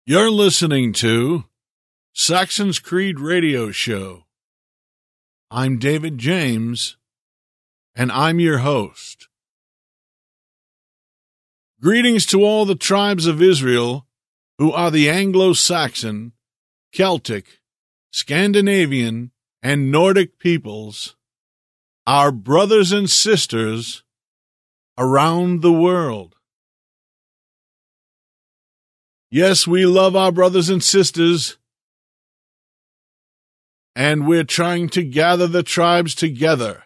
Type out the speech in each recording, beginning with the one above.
You're listening to Saxon's Creed Radio Show. I'm David James, and I'm your host. Greetings to all the tribes of Israel who are the Anglo-Saxon, Celtic, Scandinavian, and Nordic peoples, our brothers and sisters around the world. Yes, we love our brothers and sisters, and we're trying to gather the tribes together.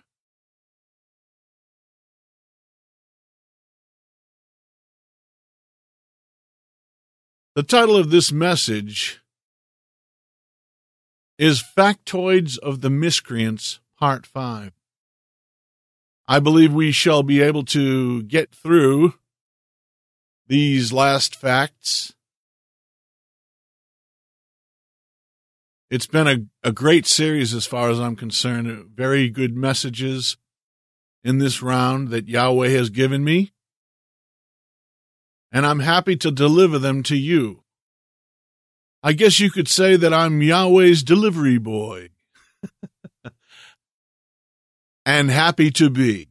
The title of this message is Factoids of the Miscreants, Part 5. I believe we shall be able to get through these last facts. It's been a great series as far as I'm concerned. Very good messages in this round that Yahweh has given me. And I'm happy to deliver them to you. I guess you could say that I'm Yahweh's delivery boy. And happy to be.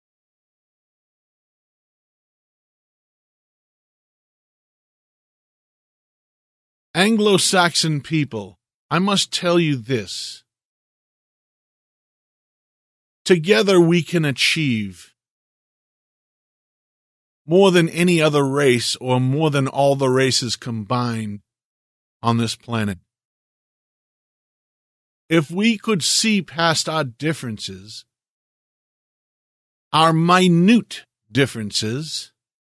Anglo-Saxon people, I must tell you this. Together we can achieve more than any other race or more than all the races combined on this planet. If we could see past our differences, our minute differences,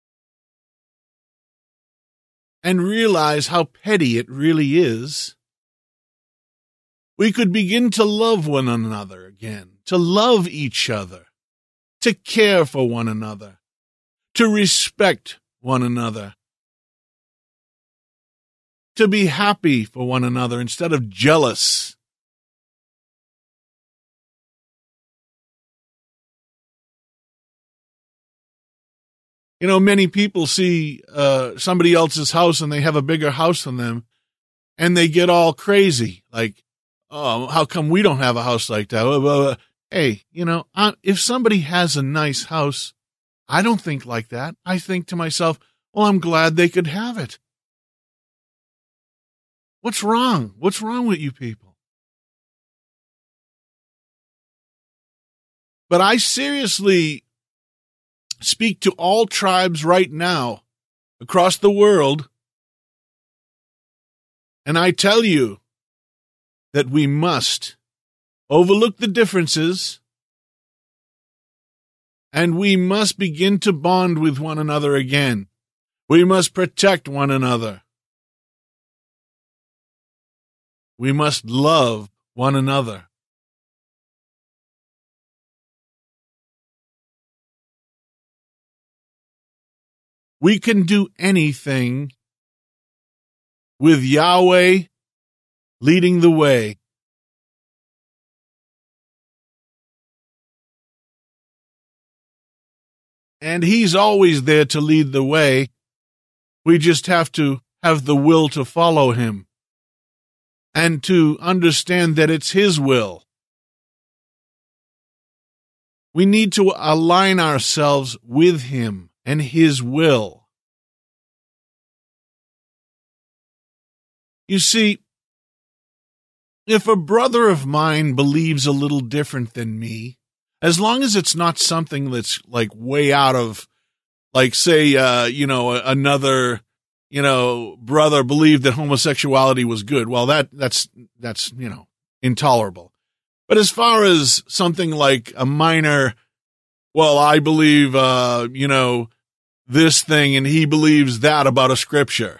and realize how petty it really is, we could begin to love one another again, to love each other, to care for one another, to respect one another, to be happy for one another instead of jealous. You know, many people see somebody else's house and they have a bigger house than them, and they get all crazy, like, oh, how come we don't have a house like that? Hey, you know, if somebody has a nice house, I don't think like that. I think to myself, well, I'm glad they could have it. What's wrong? What's wrong with you people? But I seriously speak to all tribes right now across the world, and I tell you that we must overlook the differences, and we must begin to bond with one another again. We must protect one another. We must love one another. We can do anything with Yahweh leading the way. And He's always there to lead the way. We just have to have the will to follow Him and to understand that it's His will. We need to align ourselves with Him and His will. You see, if a brother of mine believes a little different than me, as long as it's not something that's like way out of, like say, another, brother believed that homosexuality was good. Well, that's intolerable. But as far as something like a minor, well, I believe, this thing and he believes that about a scripture.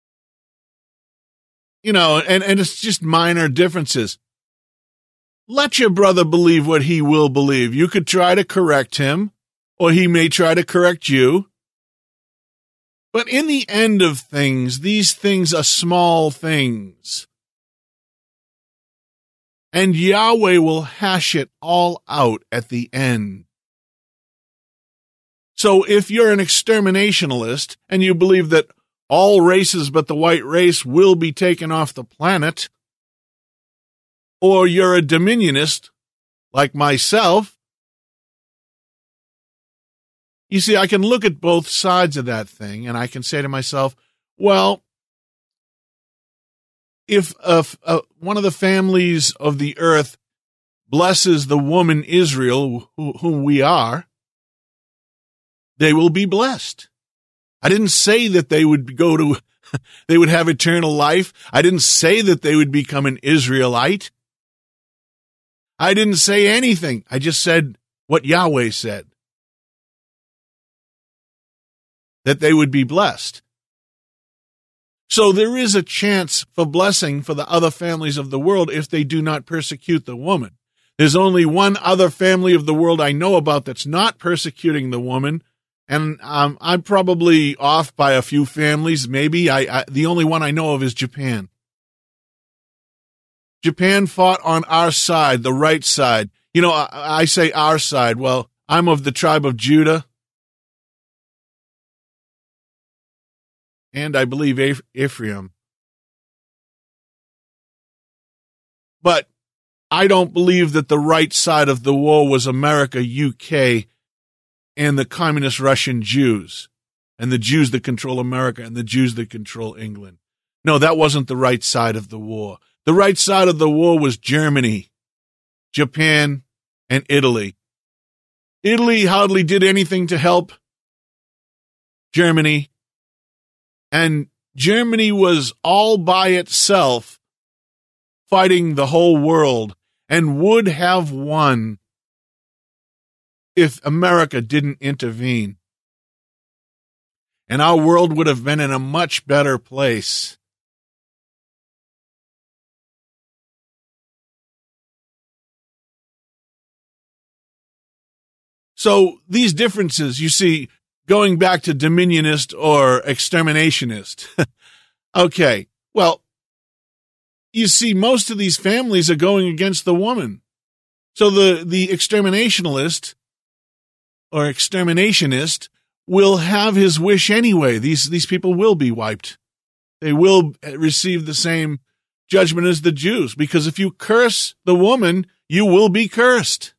And it's just minor differences. Let your brother believe what he will believe. You could try to correct him, or he may try to correct you. But in the end of things, these things are small things. And Yahweh will hash it all out at the end. So if you're an exterminationalist and you believe that all races but the white race will be taken off the planet, or you're a dominionist like myself. You see, I can look at both sides of that thing, and I can say to myself, well, if one of the families of the earth blesses the woman Israel, whom we are, they will be blessed. I didn't say that they would they would have eternal life. I didn't say that they would become an Israelite. I didn't say anything. I just said what Yahweh said, that they would be blessed. So there is a chance for blessing for the other families of the world if they do not persecute the woman. There's only one other family of the world I know about that's not persecuting the woman, and I'm probably off by a few families. Maybe the only one I know of is Japan. Japan fought on our side, the right side. You know, I say our side. Well, I'm of the tribe of Judah, and I believe Ephraim. But I don't believe that the right side of the war was America, UK, and the communist Russian Jews, and the Jews that control America, and the Jews that control England. No, that wasn't the right side of the war. The right side of the war was Germany, Japan, and Italy. Italy hardly did anything to help Germany, and Germany was all by itself fighting the whole world and would have won if America didn't intervene. And our world would have been in a much better place. So these differences, you see, going back to dominionist or exterminationist. Okay, well, you see, most of these families are going against the woman. So the exterminationalist or exterminationist will have his wish anyway. These people will be wiped. They will receive the same judgment as the Jews, because if you curse the woman, you will be cursed.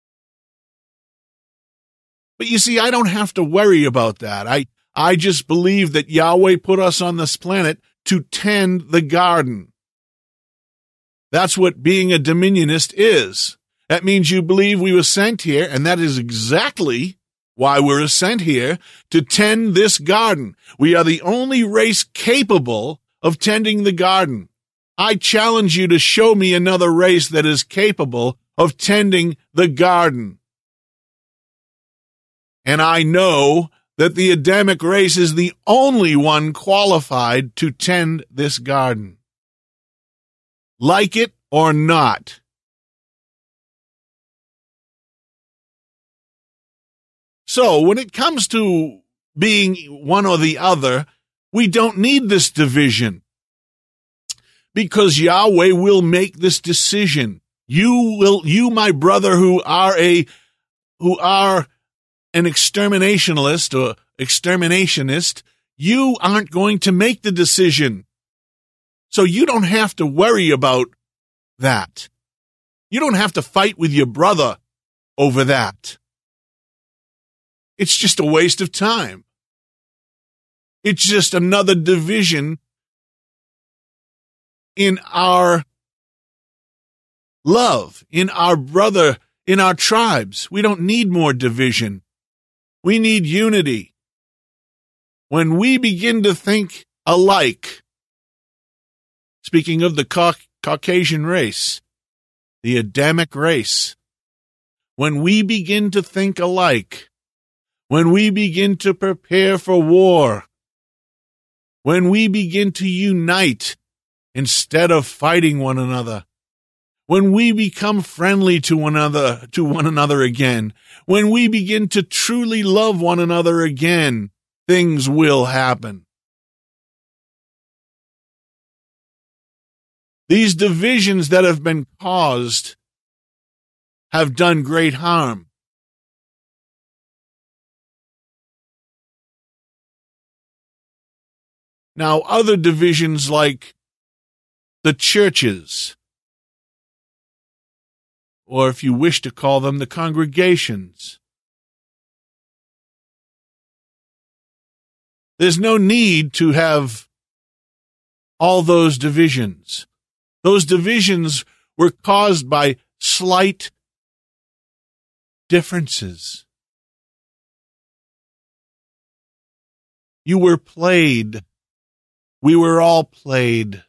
But you see, I don't have to worry about that. I just believe that Yahweh put us on this planet to tend the garden. That's what being a dominionist is. That means you believe we were sent here, and that is exactly why we were sent here, to tend this garden. We are the only race capable of tending the garden. I challenge you to show me another race that is capable of tending the garden. And I know that the Adamic race is the only one qualified to tend this garden. Like it or not. So when it comes to being one or the other, we don't need this division, because Yahweh will make this decision. You, my brother, who are an exterminationalist or exterminationist, you aren't going to make the decision. So you don't have to worry about that. You don't have to fight with your brother over that. It's just a waste of time. It's just another division in our love, in our brother, in our tribes. We don't need more division. We need unity. When we begin to think alike, speaking of the Caucasian race, the Adamic race, when we begin to think alike, when we begin to prepare for war, when we begin to unite instead of fighting one another, when we become friendly to one another again, when we begin to truly love one another again, things will happen. These divisions that have been caused have done great harm. Now, other divisions like the churches, or if you wish to call them the congregations, there's no need to have all those divisions. Those divisions were caused by slight differences. You were played. We were all played.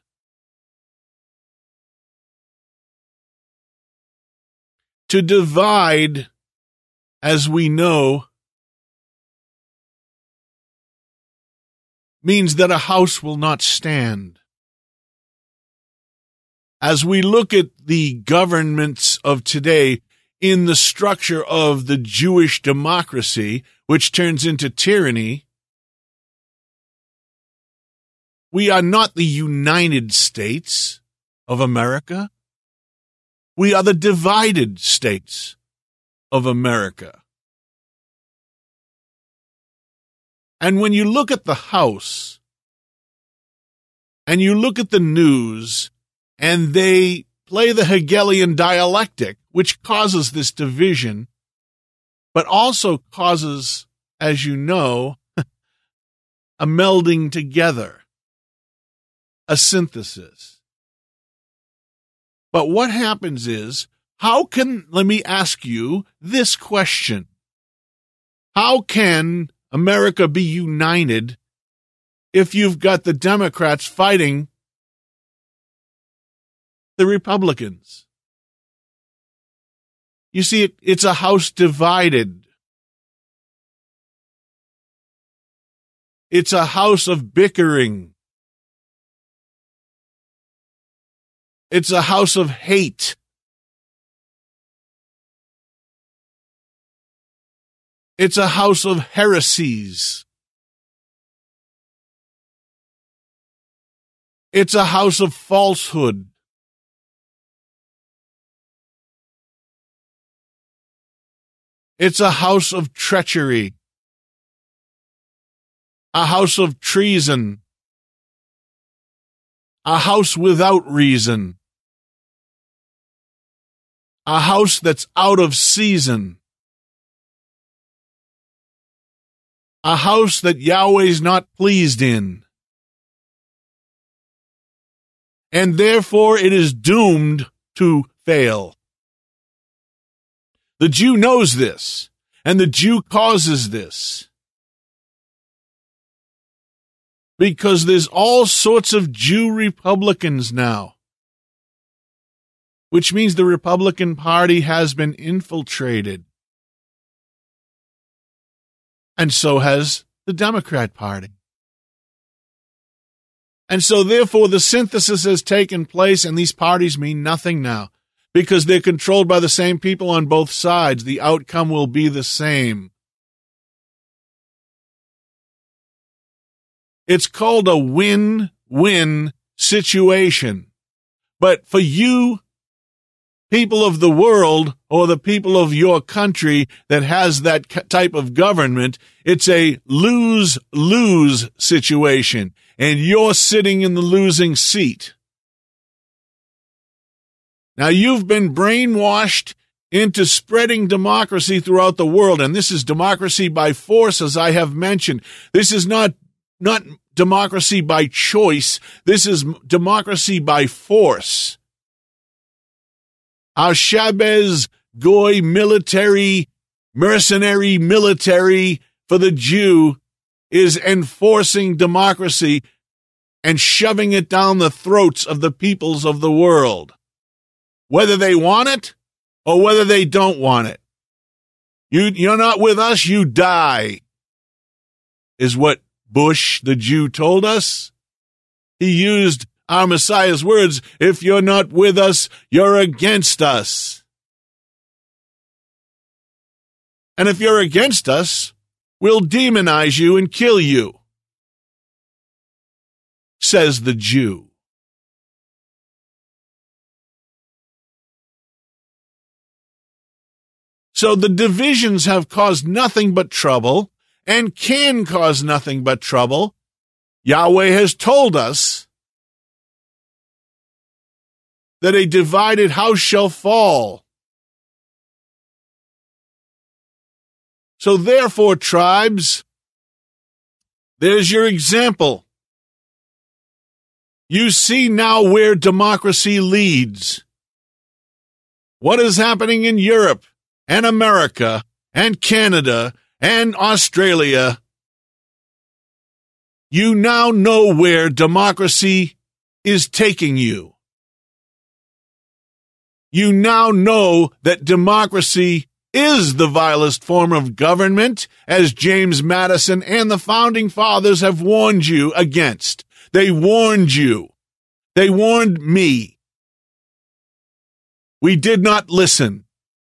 To divide, as we know, means that a house will not stand. As we look at the governments of today in the structure of the Jewish democracy, which turns into tyranny, we are not the United States of America. We are the divided states of America. And when you look at the House, and you look at the news, and they play the Hegelian dialectic, which causes this division, but also causes, as you know, a melding together, a synthesis. But what happens is, let me ask you this question. How can America be united if you've got the Democrats fighting the Republicans? You see, it's a house divided. It's a house of bickering. It's a house of hate. It's a house of heresies. It's a house of falsehood. It's a house of treachery. A house of treason. A house without reason. A house that's out of season. A house that Yahweh's not pleased in. And therefore it is doomed to fail. The Jew knows this, and the Jew causes this. Because there's all sorts of Jew Republicans now, which means the Republican Party has been infiltrated. And so has the Democrat Party. And so therefore the synthesis has taken place, and these parties mean nothing now. Because they're controlled by the same people on both sides, the outcome will be the same. It's called a win-win situation. But for you, people of the world, or the people of your country that has that type of government, it's a lose-lose situation, and you're sitting in the losing seat. Now, you've been brainwashed into spreading democracy throughout the world, and this is democracy by force, as I have mentioned. This is not democracy by choice. This is democracy by force. Our Shabez Goy mercenary military for the Jew is enforcing democracy and shoving it down the throats of the peoples of the world, whether they want it or whether they don't want it. You're not with us, you die, is what Bush, the Jew, told us. He used our Messiah's words, if you're not with us, you're against us. And if you're against us, we'll demonize you and kill you, says the Jew. So the divisions have caused nothing but trouble and can cause nothing but trouble Yahweh has told us that a divided house shall fall. So therefore, tribes, there's your example. You see now where democracy leads. What is happening in Europe and America and Canada and Australia? You now know where democracy is taking you. You now know that democracy is the vilest form of government, as James Madison and the Founding Fathers have warned you against. They warned you. They warned me. We did not listen.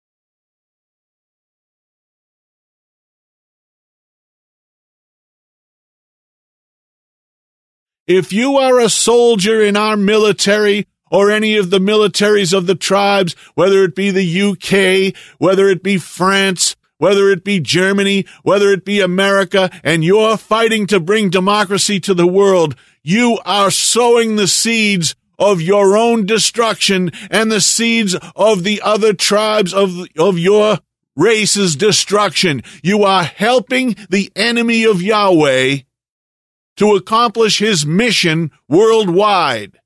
If you are a soldier in our military or any of the militaries of the tribes, whether it be the UK, whether it be France, whether it be Germany, whether it be America, and you're fighting to bring democracy to the world, you are sowing the seeds of your own destruction and the seeds of the other tribes of your race's destruction. You are helping the enemy of Yahweh to accomplish his mission worldwide.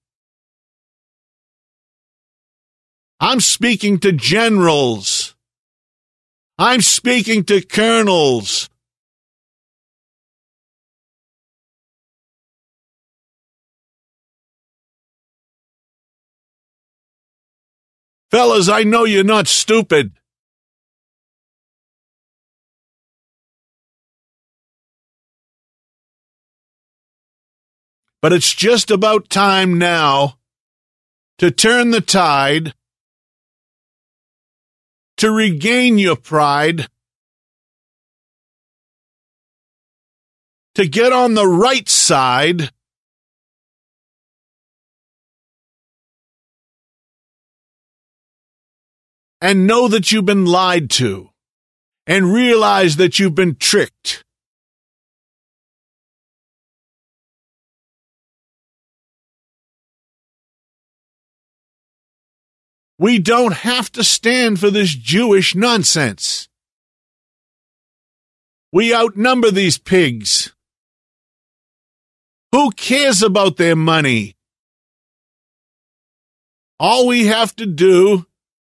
I'm speaking to generals. I'm speaking to colonels. Fellas, I know you're not stupid. But it's just about time now to turn the tide, to regain your pride, to get on the right side, and know that you've been lied to, and realize that you've been tricked. We don't have to stand for this Jewish nonsense. We outnumber these pigs. Who cares about their money? All we have to do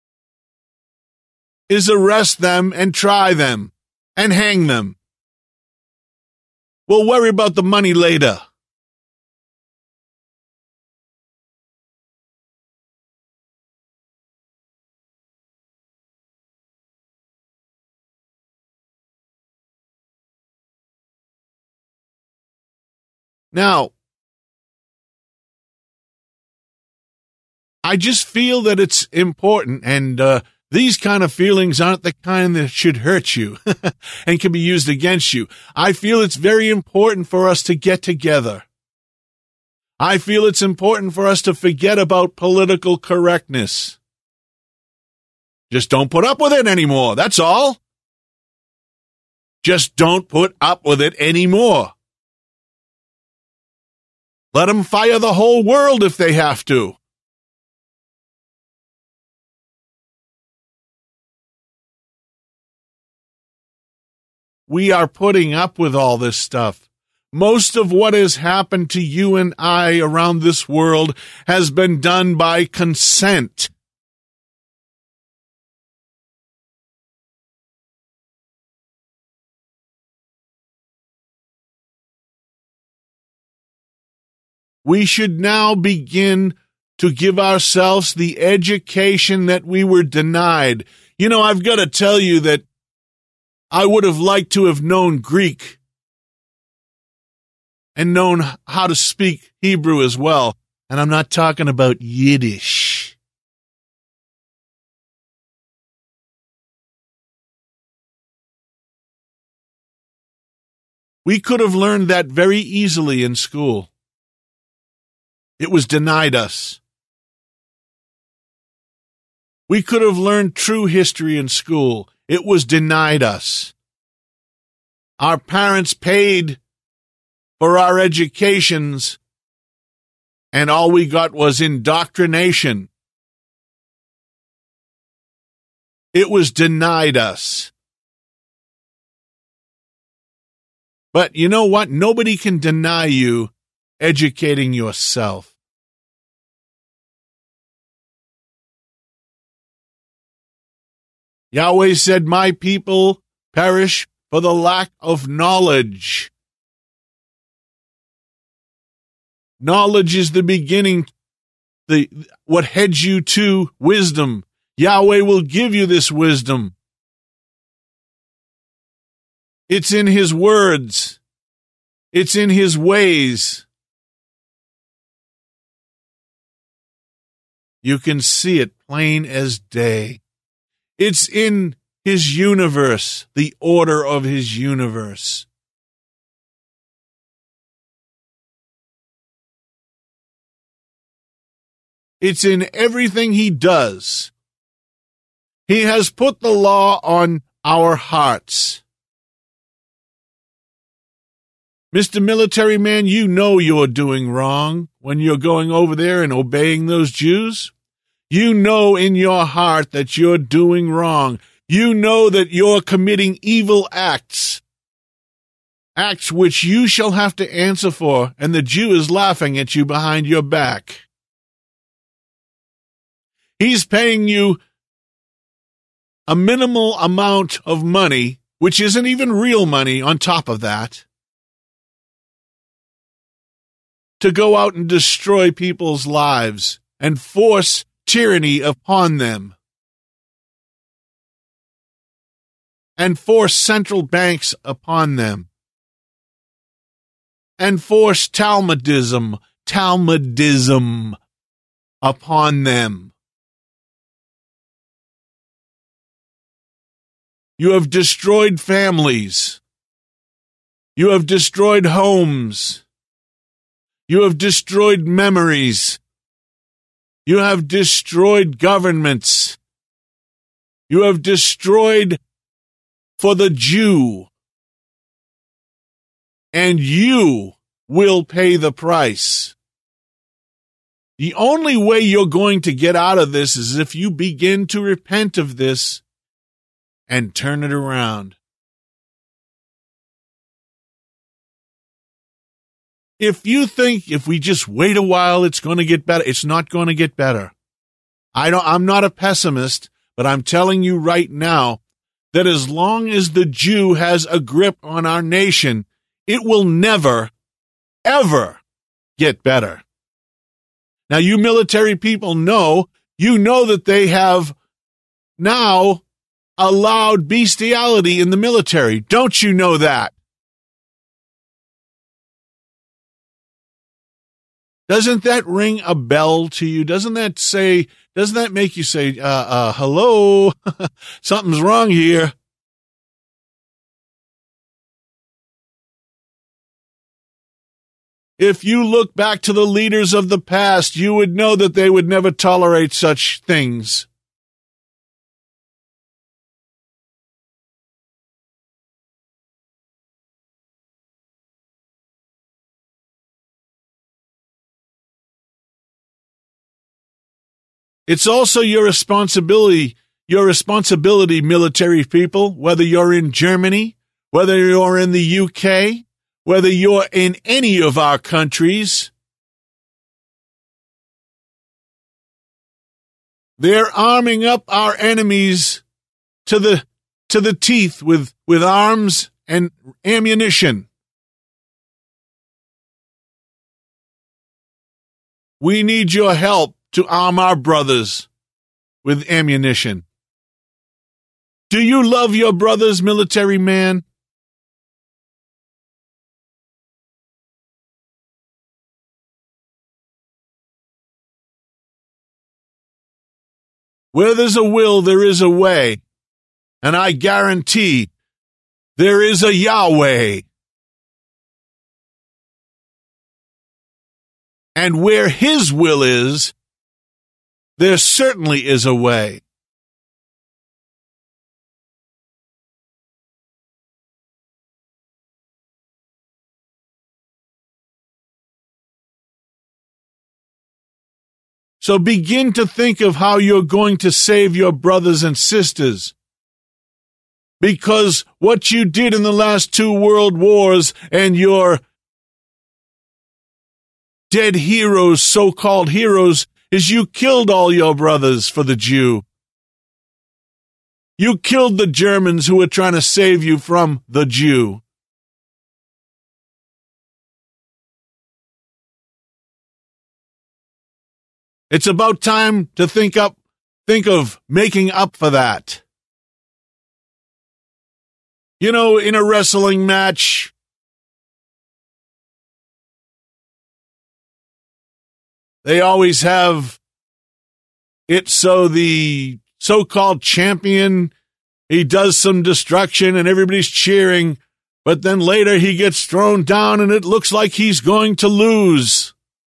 is arrest them and try them and hang them. We'll worry about the money later. Now, I just feel that it's important, and these kind of feelings aren't the kind that should hurt you and can be used against you. I feel it's very important for us to get together. I feel it's important for us to forget about political correctness. Just don't put up with it anymore, that's all. Just don't put up with it anymore. Let them fire the whole world if they have to. We are putting up with all this stuff. Most of what has happened to you and I around this world has been done by consent. We should now begin to give ourselves the education that we were denied. You know, I've got to tell you that I would have liked to have known Greek and known how to speak Hebrew as well. And I'm not talking about Yiddish. We could have learned that very easily in school. It was denied us. We could have learned true history in school. It was denied us. Our parents paid for our educations, and all we got was indoctrination. It was denied us. But you know what? Nobody can deny you educating yourself. Yahweh said, my people perish for the lack of knowledge. Knowledge is the beginning, what heads you to wisdom. Yahweh will give you this wisdom. It's in his words. It's in his ways. You can see it plain as day. It's in his universe, the order of his universe. It's in everything he does. He has put the law on our hearts. Mr. Military Man, you know you're doing wrong when you're going over there and obeying those Jews. You know in your heart that you're doing wrong. You know that you're committing evil acts, acts which you shall have to answer for, and the Jew is laughing at you behind your back. He's paying you a minimal amount of money, which isn't even real money on top of that, to go out and destroy people's lives and force tyranny upon them, and force central banks upon them, and force Talmudism upon them. You have destroyed families. You have destroyed homes. You have destroyed memories. You have destroyed governments. You have destroyed for the Jew. And you will pay the price. The only way you're going to get out of this is if you begin to repent of this and turn it around. If you think if we just wait a while it's going to get better, it's not going to get better. I'm not a pessimist, but I'm telling you right now that as long as the Jew has a grip on our nation, it will never, ever get better. Now, you military people know, you know that they have now allowed bestiality in the military. Don't you know that? Doesn't that ring a bell to you? Doesn't that make you say, hello, something's wrong here? If you look back to the leaders of the past, you would know that they would never tolerate such things. It's also your responsibility, military people, whether you're in Germany, whether you're in the UK, whether you're in any of our countries. They're arming up our enemies to the teeth with arms and ammunition. We need your help to arm our brothers with ammunition. Do you love your brothers, military man? Where there's a will, there is a way. And I guarantee there is a Yahweh. And where his will is, there certainly is a way. So begin to think of how you're going to save your brothers and sisters. Because what you did in the last 2 world wars and your dead heroes, so-called heroes, is you killed all your brothers for the Jew. You killed the Germans who were trying to save you from the Jew. It's about time to think of making up for that. You know, in a wrestling match, they always have it so the so-called champion, he does some destruction and everybody's cheering, but then later he gets thrown down and it looks like he's going to lose.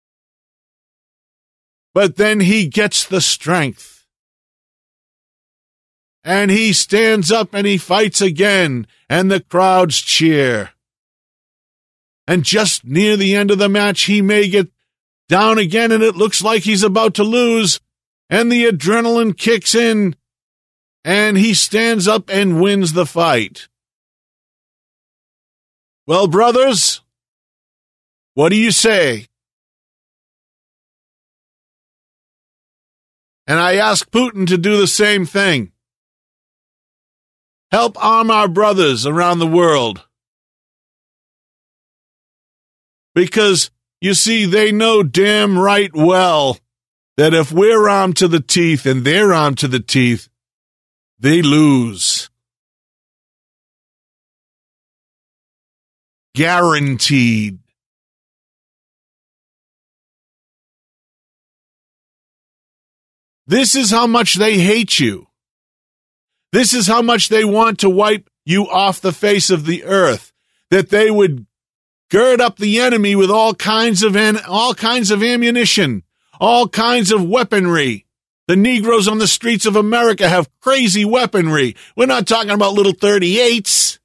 But then he gets the strength. And he stands up and he fights again, and the crowds cheer. And just near the end of the match, he may get down again, and it looks like he's about to lose, and the adrenaline kicks in, and he stands up and wins the fight. Well, brothers, what do you say? And I ask Putin to do the same thing. Help arm our brothers around the world. Because, you see, they know damn right well that if we're armed to the teeth and they're armed to the teeth, they lose. Guaranteed. This is how much they hate you. This is how much they want to wipe you off the face of the earth, that they would gird up the enemy with all kinds of ammunition, all kinds of weaponry. The Negroes on the streets of America have crazy weaponry. We're not talking about little 38s.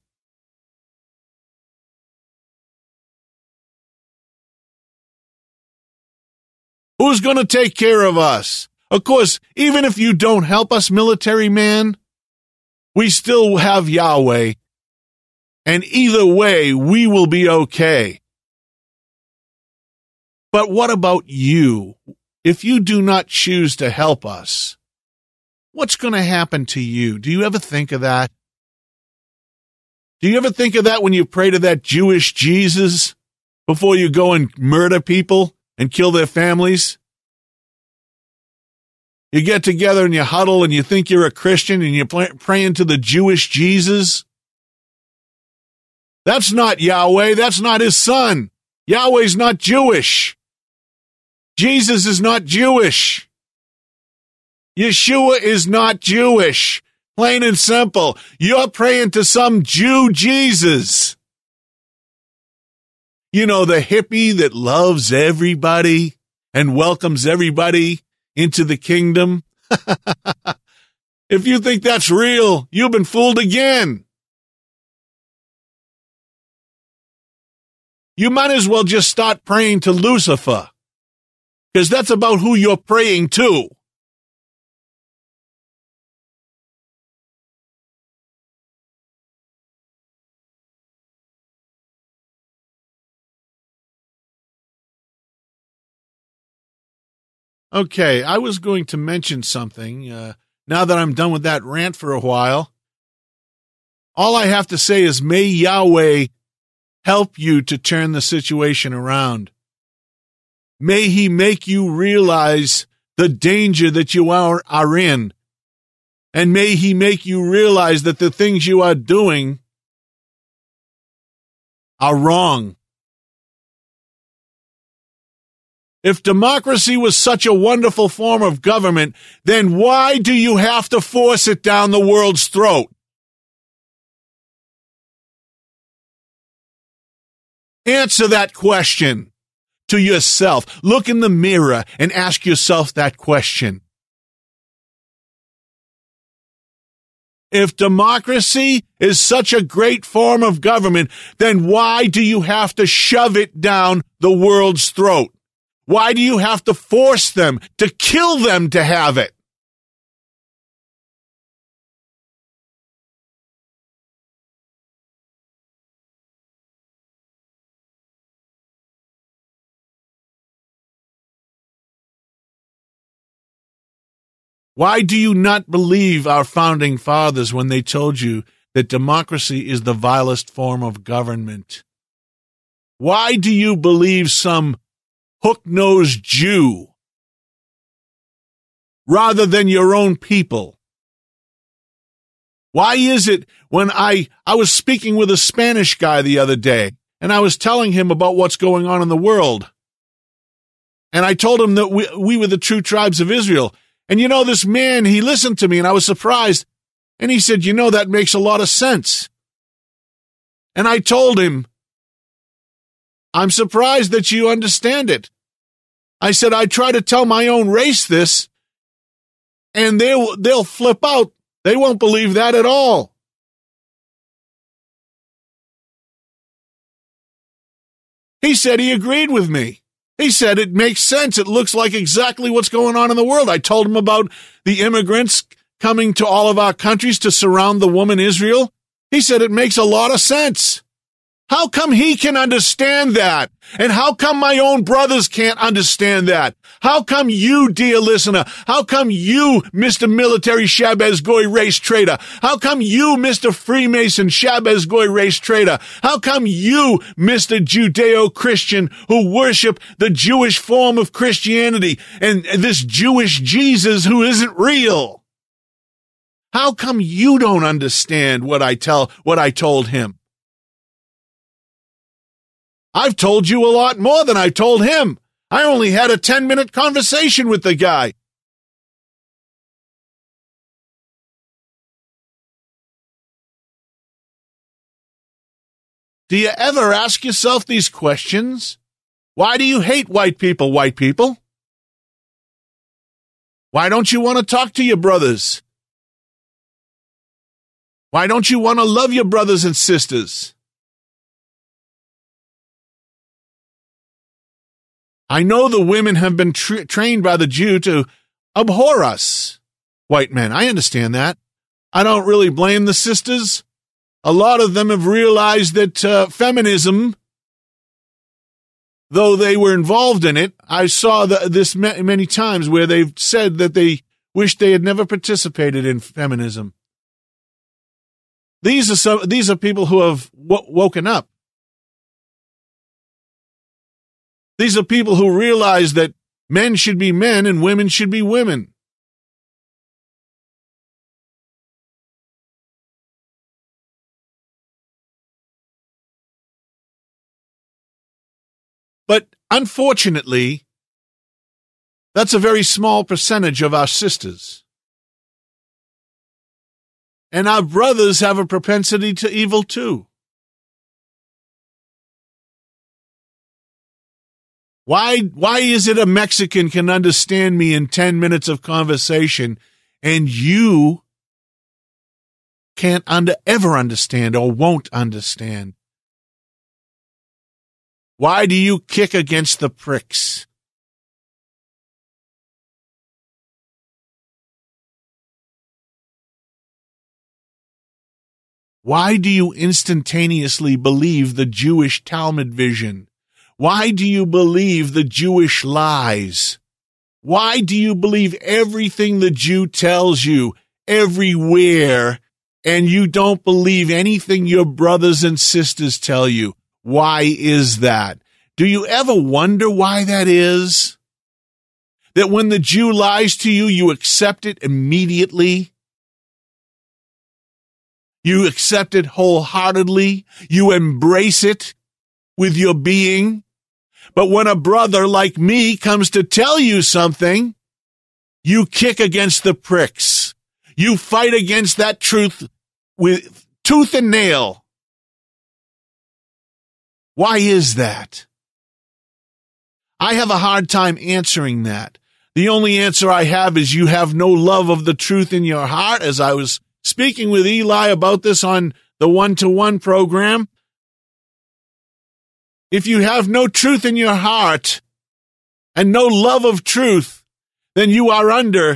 Who's going to take care of us? Of course, even if you don't help us, military man, we still have Yahweh, and either way, we will be okay. But what about you? If you do not choose to help us, what's going to happen to you? Do you ever think of that? Do you ever think of that when you pray to that Jewish Jesus before you go and murder people and kill their families? You get together and you huddle and you think you're a Christian and you're praying to the Jewish Jesus. That's not Yahweh. That's not his son. Yahweh's not Jewish. Jesus is not Jewish. Yeshua is not Jewish. Plain and simple. You're praying to some Jew Jesus. You know, the hippie that loves everybody and welcomes everybody into the kingdom. If you think that's real, you've been fooled again. You might as well just start praying to Lucifer, because that's about who you're praying to. Okay, I was going to mention something. Now that I'm done with that rant for a while, all I have to say is may Yahweh help you to turn the situation around. May he make you realize the danger that you are in. And may he make you realize that the things you are doing are wrong. If democracy was such a wonderful form of government, then why do you have to force it down the world's throat? Answer that question to yourself. Look in the mirror and ask yourself that question. If democracy is such a great form of government, then why do you have to shove it down the world's throat? Why do you have to force them, to kill them to have it? Why do you not believe our founding fathers when they told you that democracy is the vilest form of government? Why do you believe some hook-nosed Jew rather than your own people? Why is it when I was speaking with a Spanish guy the other day, and I was telling him about what's going on in the world, and I told him that we were the true tribes of Israel, and this man, he listened to me, and I was surprised, and he said, that makes a lot of sense. And I told him, I'm surprised that you understand it. I said, I try to tell my own race this, and they'll flip out. They won't believe that at all. He said he agreed with me. He said it makes sense. It looks like exactly what's going on in the world. I told him about the immigrants coming to all of our countries to surround the woman Israel. He said it makes a lot of sense. How come he can understand that? And how come my own brothers can't understand that? How come you, dear listener? How come you, Mr. Military Shabazz Goy race trader? How come you, Mr. Freemason Shabazz Goy race trader? How come you, Mr. Judeo-Christian who worship the Jewish form of Christianity and this Jewish Jesus who isn't real? How come you don't understand what I told him? I've told you a lot more than I told him. I only had a 10-minute conversation with the guy. Do you ever ask yourself these questions? Why do you hate white people, white people? Why don't you want to talk to your brothers? Why don't you want to love your brothers and sisters? I know the women have been trained by the Jew to abhor us, white men. I understand that. I don't really blame the sisters. A lot of them have realized that feminism, though they were involved in it, I saw this many times where they've said that they wish they had never participated in feminism. These are people who have woken up. These are people who realize that men should be men and women should be women. But unfortunately, that's a very small percentage of our sisters. And our brothers have a propensity to evil too. Why is it a Mexican can understand me in 10 minutes of conversation and you can't ever understand or won't understand? Why do you kick against the pricks? Why do you instantaneously believe the Jewish Talmud vision? Why do you believe the Jewish lies? Why do you believe everything the Jew tells you everywhere, and you don't believe anything your brothers and sisters tell you? Why is that? Do you ever wonder why that is? That when the Jew lies to you, you accept it immediately? You accept it wholeheartedly? You embrace it with your being? But when a brother like me comes to tell you something, you kick against the pricks. You fight against that truth with tooth and nail. Why is that? I have a hard time answering that. The only answer I have is you have no love of the truth in your heart. As I was speaking with Eli about this on the 1-to-1 program, if you have no truth in your heart, and no love of truth, then you are under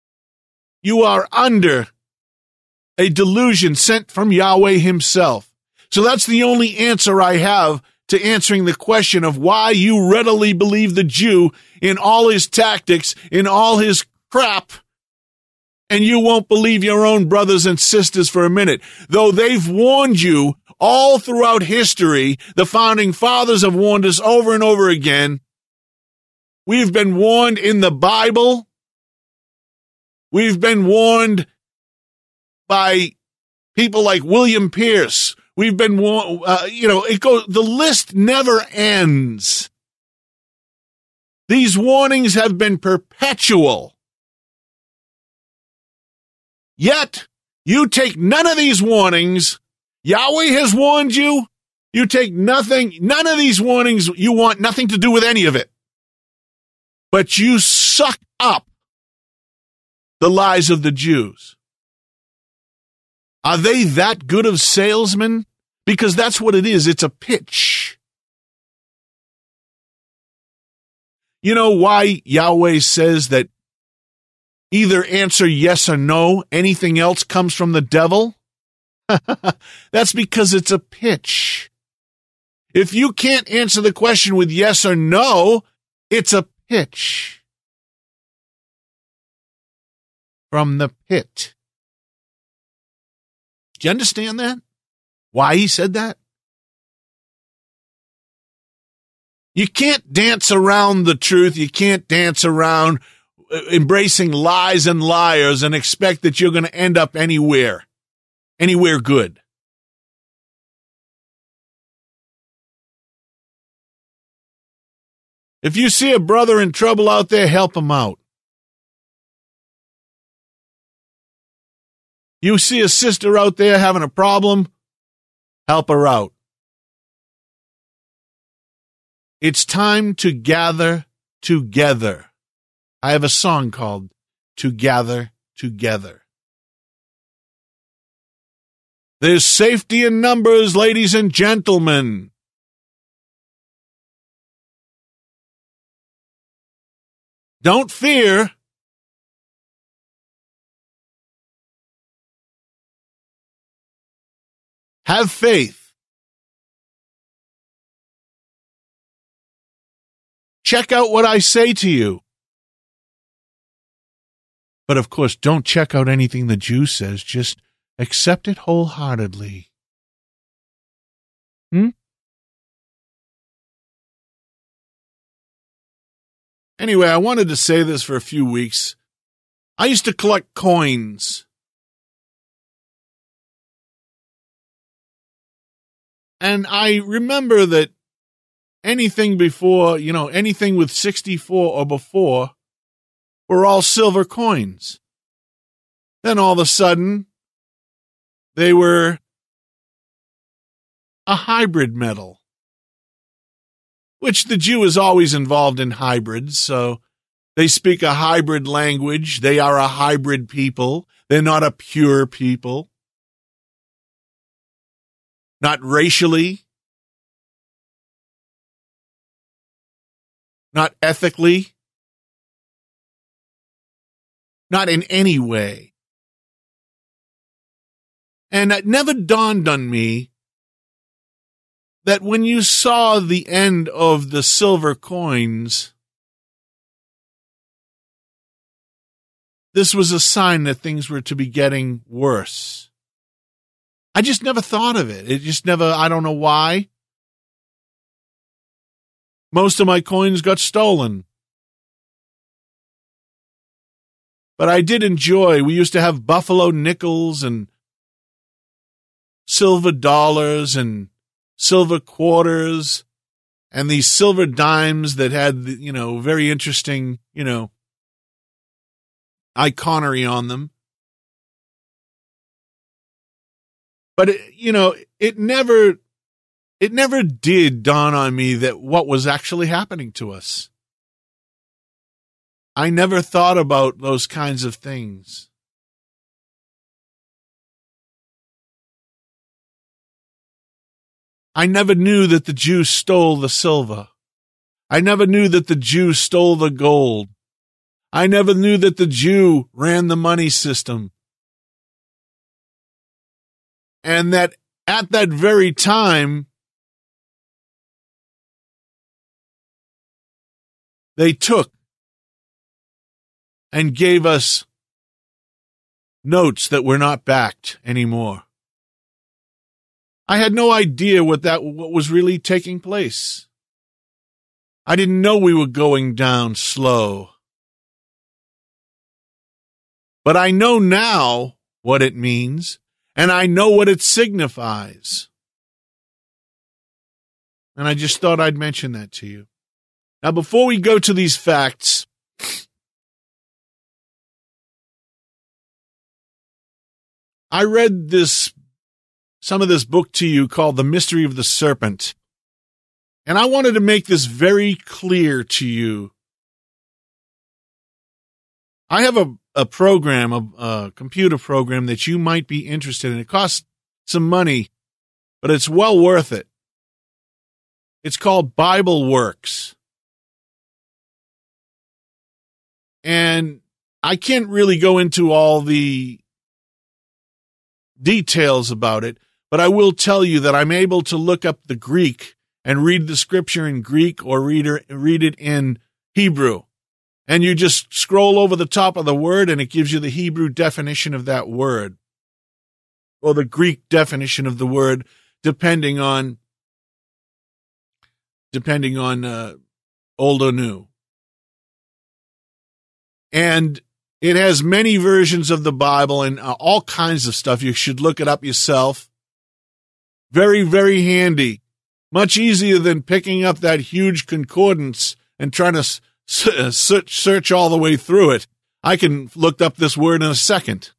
a delusion sent from Yahweh himself. So that's the only answer I have to answering the question of why you readily believe the Jew in all his tactics, in all his crap, and you won't believe your own brothers and sisters for a minute. Though they've warned you all throughout history, the founding fathers have warned us over and over again. We've been warned in the Bible. We've been warned by people like William Pierce. We've been warned, the list never ends. These warnings have been perpetual. Yet, you take none of these warnings. Yahweh has warned you. You take nothing, none of these warnings, you want nothing to do with any of it. But you suck up the lies of the Jews. Are they that good of salesmen? Because that's what it is. It's a pitch. You know why Yahweh says that either answer yes or no, anything else comes from the devil? That's because it's a pitch. If you can't answer the question with yes or no, it's a pitch. From the pit. Do you understand that? Why he said that? You can't dance around the truth. You can't dance around embracing lies and liars and expect that you're going to end up anywhere good. If you see a brother in trouble out there, help him out. You see a sister out there having a problem, help her out. It's time to gather together. I have a song called To Gather Together. There's safety in numbers, ladies and gentlemen. Don't fear. Have faith. Check out what I say to you. But of course, don't check out anything the Jew says. Just accept it wholeheartedly. Anyway, I wanted to say this for a few weeks. I used to collect coins. And I remember that anything before, anything with 64 or before were all silver coins. Then all of a sudden, they were a hybrid metal, which the Jew is always involved in hybrids, so they speak a hybrid language. They are a hybrid people. They're not a pure people. Not racially, not ethically, not in any way. And it never dawned on me that when you saw the end of the silver coins, this was a sign that things were to be getting worse. I just never thought of it. I don't know why. Most of my coins got stolen. But I did enjoy, we used to have buffalo nickels and silver dollars and silver quarters and these silver dimes that had, very interesting, iconery on them. But, it never did dawn on me that what was actually happening to us. I never thought about those kinds of things. I never knew that the Jews stole the silver. I never knew that the Jew stole the gold. I never knew that the Jew ran the money system. And that at that very time, they took and gave us notes that were not backed anymore. I had no idea what was really taking place. I didn't know we were going down slow. But I know now what it means, and I know what it signifies. And I just thought I'd mention that to you. Now, before we go to these facts, I read some of this book to you called The Mystery of the Serpent. And I wanted to make this very clear to you. I have a program, a computer program that you might be interested in. It costs some money, but it's well worth it. It's called BibleWorks. And I can't really go into all the details about it, but I will tell you that I'm able to look up the Greek and read the scripture in Greek or read it in Hebrew. And you just scroll over the top of the word and it gives you the Hebrew definition of that word or the Greek definition of the word, depending on old or new. And it has many versions of the Bible and all kinds of stuff. You should look it up yourself. Very, very handy. Much easier than picking up that huge concordance and trying to search all the way through it. I can look up this word in a second.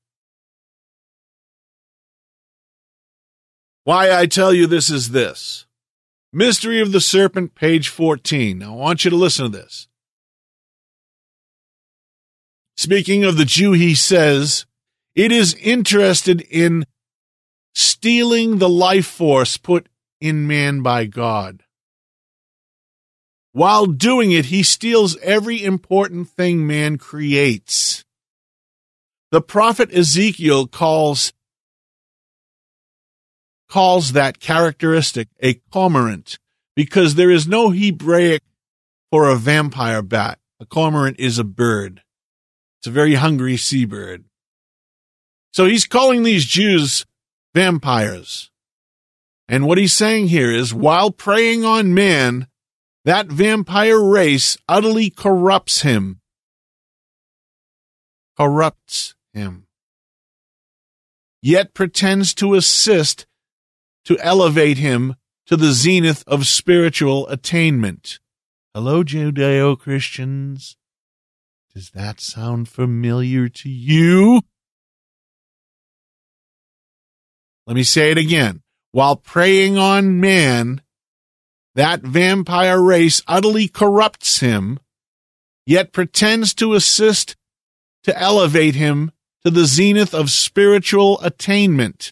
Why I tell you this is this. Mystery of the Serpent, page 14. Now, I want you to listen to this. Speaking of the Jew, he says, it is interested in stealing the life force put in man by God. While doing it, he steals every important thing man creates. The prophet Ezekiel calls that characteristic a cormorant because there is no Hebraic for a vampire bat. A cormorant is a bird. It's a very hungry seabird. So he's calling these Jews vampires. And what he's saying here is, while preying on man, that vampire race utterly corrupts him. Yet pretends to assist to elevate him to the zenith of spiritual attainment. Hello, Judeo-Christians. Does that sound familiar to you? Let me say it again. While preying on man, that vampire race utterly corrupts him, yet pretends to assist to elevate him to the zenith of spiritual attainment.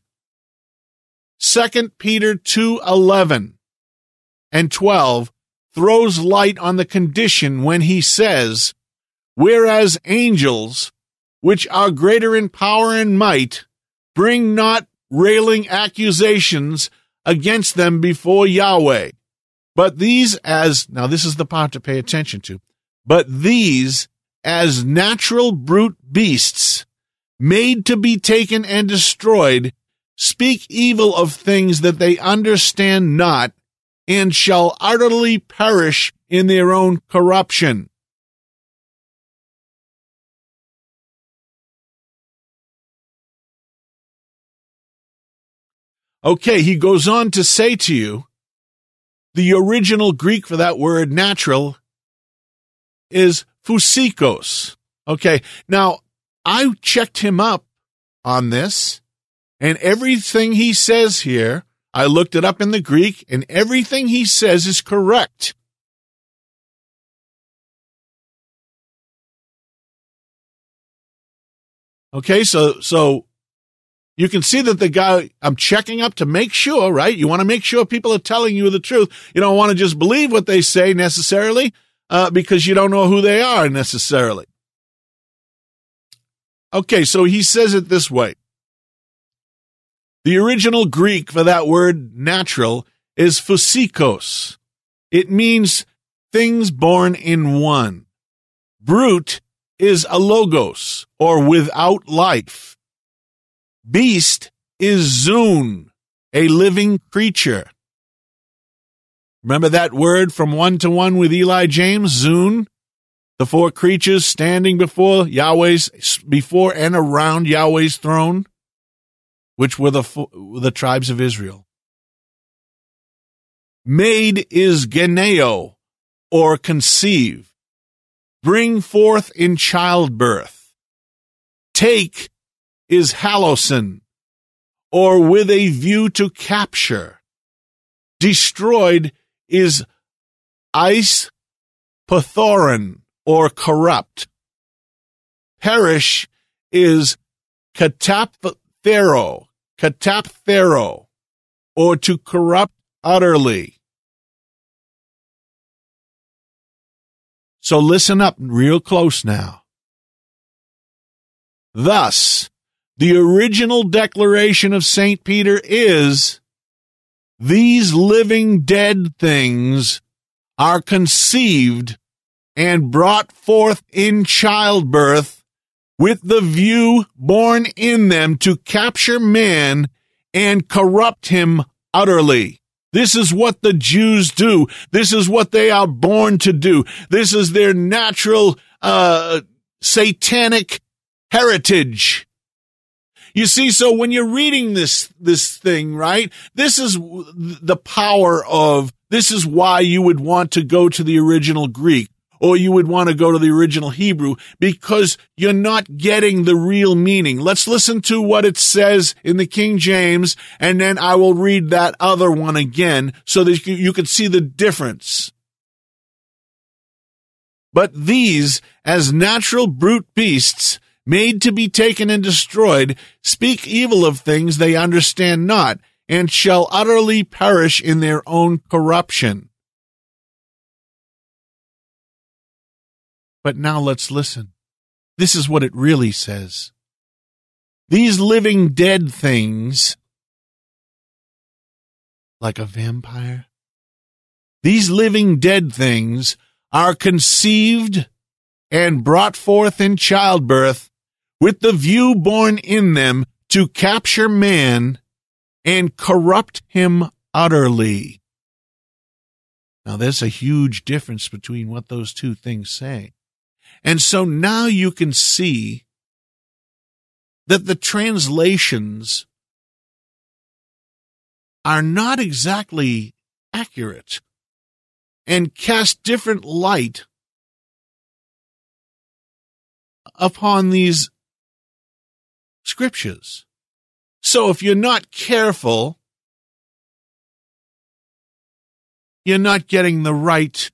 2 Peter 2:11 and 12 throws light on the condition when he says, whereas angels, which are greater in power and might, bring not railing accusations against them before Yahweh. But these now this is the part to pay attention to, but these as natural brute beasts, made to be taken and destroyed, speak evil of things that they understand not, and shall utterly perish in their own corruption. Okay, he goes on to say to you, the original Greek for that word natural is physikos. Okay, now I checked him up on this, and everything he says here, I looked it up in the Greek, and everything he says is correct. Okay, so You can see that the guy, I'm checking up to make sure, right? You want to make sure people are telling you the truth. You don't want to just believe what they say necessarily because you don't know who they are necessarily. Okay, so he says it this way. The original Greek for that word natural is physikos. It means things born in one. Brute is a logos, or without life. Beast is zoon, a living creature. Remember that word from 1-to-1 with Eli James, zoon? The four creatures standing before and around Yahweh's throne, which were the tribes of Israel. Made is geneo, or conceive. Bring forth in childbirth. Take is halosin, or with a view to capture. Destroyed is eis pathoran, or corrupt. Perish is katapthero, or to corrupt utterly. So listen up real close now. Thus, the original declaration of St. Peter is, these living dead things are conceived and brought forth in childbirth with the view born in them to capture man and corrupt him utterly. This is what the Jews do. This is what they are born to do. This is their natural satanic heritage. You see, so when you're reading this thing, right, this is the power of, this is why you would want to go to the original Greek, or you would want to go to the original Hebrew, because you're not getting the real meaning. Let's listen to what it says in the King James, and then I will read that other one again so that you can see the difference. But these, as natural brute beasts, made to be taken and destroyed, speak evil of things they understand not, and shall utterly perish in their own corruption. But now let's listen. This is what it really says. These living dead things, like a vampire, these living dead things are conceived and brought forth in childbirth with the view born in them to capture man and corrupt him utterly. Now, there's a huge difference between what those two things say. And so now you can see that the translations are not exactly accurate and cast different light upon these scriptures. So if you're not careful, you're not getting the right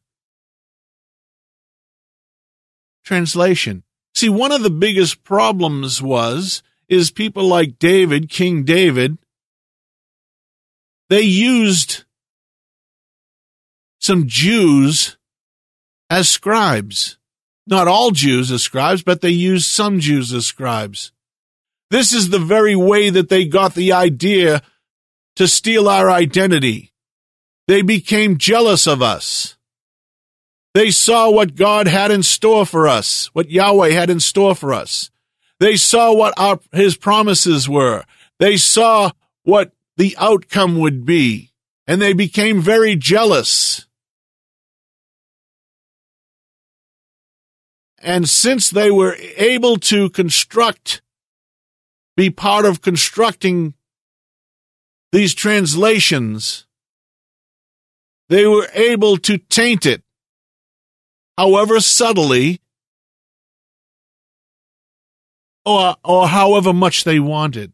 translation. See, one of the biggest problems is people like David, King David, they used some Jews as scribes. Not all Jews as scribes, but they used some Jews as scribes. This is the very way that they got the idea to steal our identity. They became jealous of us. They saw what God had in store for us, what Yahweh had in store for us. They saw what his promises were. They saw what the outcome would be, and they became very jealous. And since they were able to be part of constructing these translations, they were able to taint it, however subtly, or however much they wanted.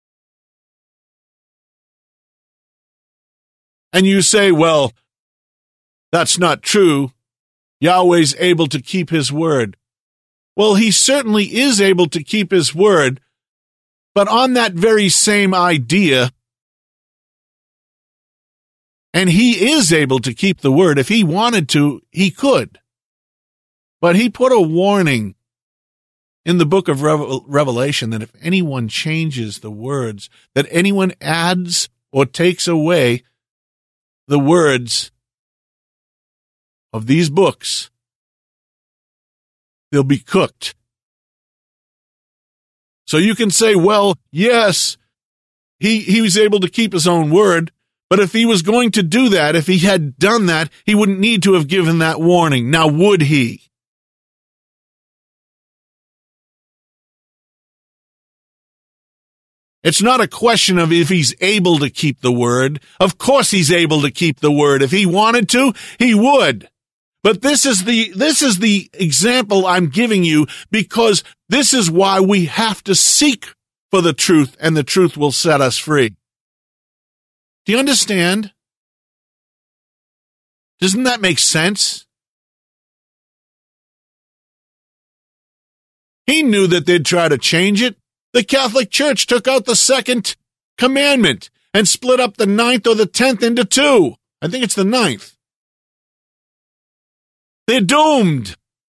And you say, well, that's not true. Yahweh's able to keep his word. Well, he certainly is able to keep his word, But on that very same idea, and he is able to keep the word. If he wanted to, he could. But he put a warning in the book of Revelation that if anyone changes the words, that anyone adds or takes away the words of these books, they'll be cooked. So you can say, well, yes, he was able to keep his own word, but if he was going to do that, if he had done that, he wouldn't need to have given that warning. Now, would he? It's not a question of if he's able to keep the word. Of course he's able to keep the word. If he wanted to, he would. But this is the example I'm giving you, because this is why we have to seek for the truth, and the truth will set us free. Do you understand? Doesn't that make sense? He knew that they'd try to change it. The Catholic Church took out the second commandment and split up the 9th or the 10th into two. I think it's the 9th. They're doomed.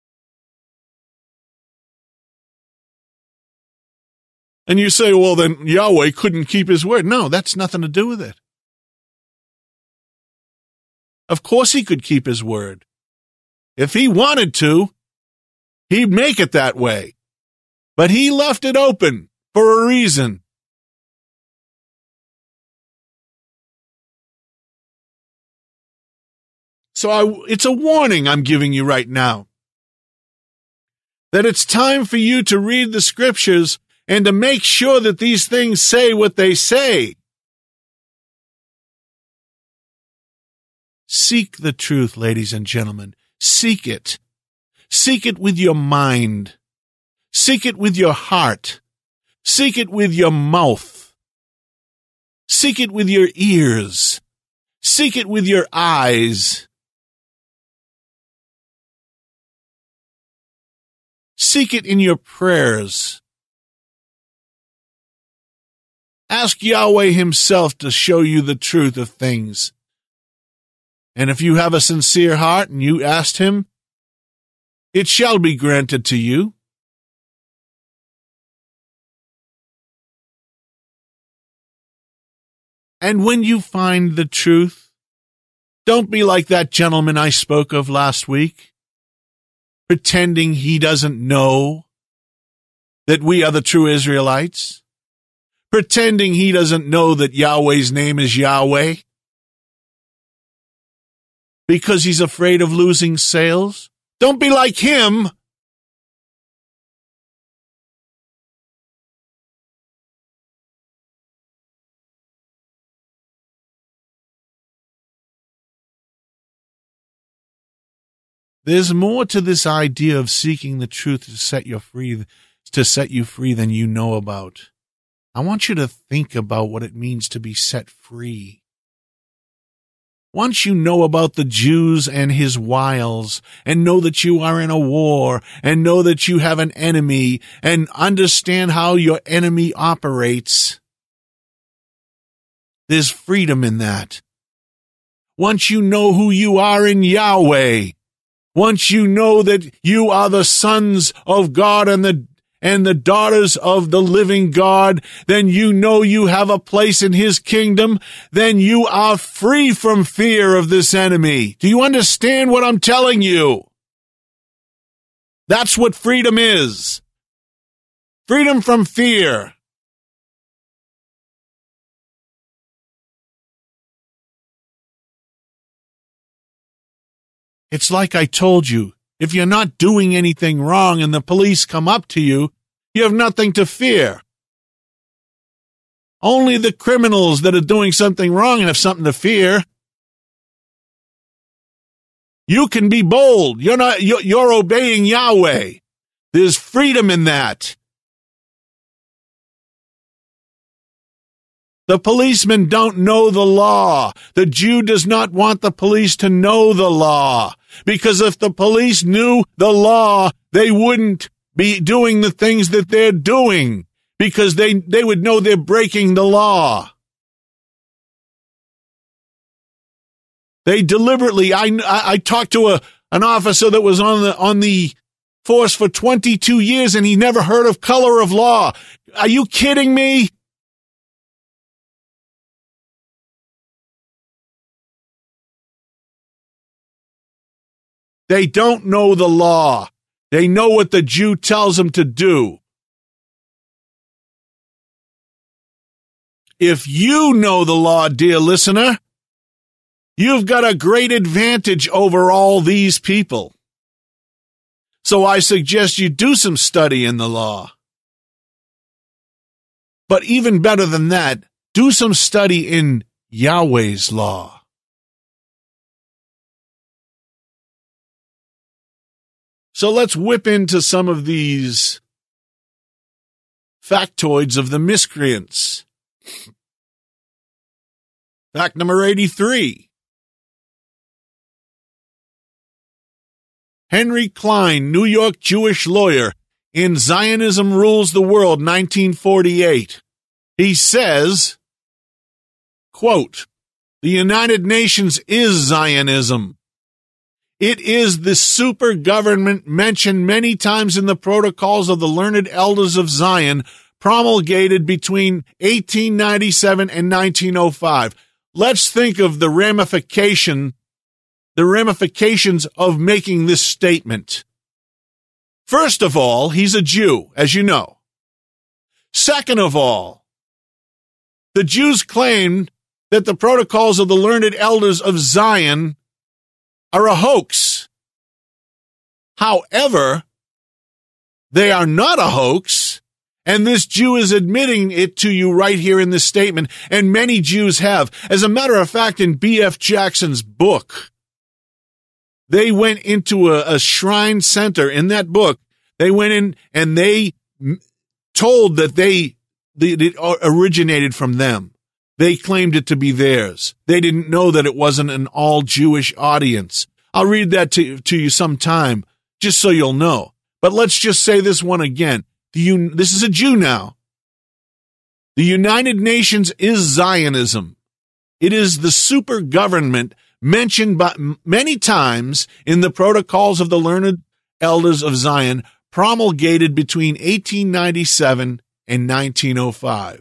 And you say, well, then Yahweh couldn't keep his word. No, that's nothing to do with it. Of course he could keep his word. If he wanted to, he'd make it that way. But he left it open for a reason. So it's a warning I'm giving you right now, that it's time for you to read the scriptures and to make sure that these things say what they say. Seek the truth, ladies and gentlemen. Seek it. Seek it with your mind. Seek it with your heart. Seek it with your mouth. Seek it with your ears. Seek it with your eyes. Seek it in your prayers. Ask Yahweh himself to show you the truth of things. And if you have a sincere heart and you asked him, it shall be granted to you. And when you find the truth, don't be like that gentleman I spoke of last week, pretending he doesn't know that we are the true Israelites, pretending he doesn't know that Yahweh's name is Yahweh, because he's afraid of losing sales. Don't be like him. There's more to this idea of seeking the truth to set you free than you know about. I want you to think about what it means to be set free. Once you know about the Jews and his wiles, and know that you are in a war, and know that you have an enemy, and understand how your enemy operates, there's freedom in that. Once you know who you are in Yahweh, once you know that you are the sons of God and the daughters of the living God, then you know you have a place in his kingdom, then you are free from fear of this enemy. Do you understand what I'm telling you? That's what freedom is. Freedom from fear. It's like I told you, if you're not doing anything wrong and the police come up to you, you have nothing to fear. Only the criminals that are doing something wrong have something to fear. You can be bold. You're obeying Yahweh. There's freedom in that. The policemen don't know the law. The Jew does not want the police to know the law, because if the police knew the law, they wouldn't be doing the things that they're doing, because they would know they're breaking the law. They deliberately, I talked to an officer that was on the force for 22 years and he never heard of color of law. Are you kidding me? They don't know the law. They know what the Jew tells them to do. If you know the law, dear listener, you've got a great advantage over all these people. So I suggest you do some study in the law. But even better than that, do some study in Yahweh's law. So let's whip into some of these factoids of the miscreants. Fact number 83. Henry Klein, New York Jewish lawyer, in Zionism Rules the World, 1948. He says, quote, "The United Nations is Zionism. It is the super government mentioned many times in the protocols of the learned elders of Zion, promulgated between 1897 and 1905. Let's think of the ramifications of making this statement. First of all, he's a Jew, as you know. Second of all, the Jews claimed that the protocols of the learned elders of Zion are a hoax. However, they are not a hoax, and this Jew is admitting it to you right here in this statement, and many Jews have. As a matter of fact, in B.F. Jackson's book, they went into a shrine center. In that book, they went in and they told that it originated from them. They claimed it to be theirs. They didn't know that it wasn't an all-Jewish audience. I'll read that to you sometime, just so you'll know. But let's just say this one again. This is a Jew now. The United Nations is Zionism. It is the super government mentioned by many times in the protocols of the learned elders of Zion, promulgated between 1897 and 1905.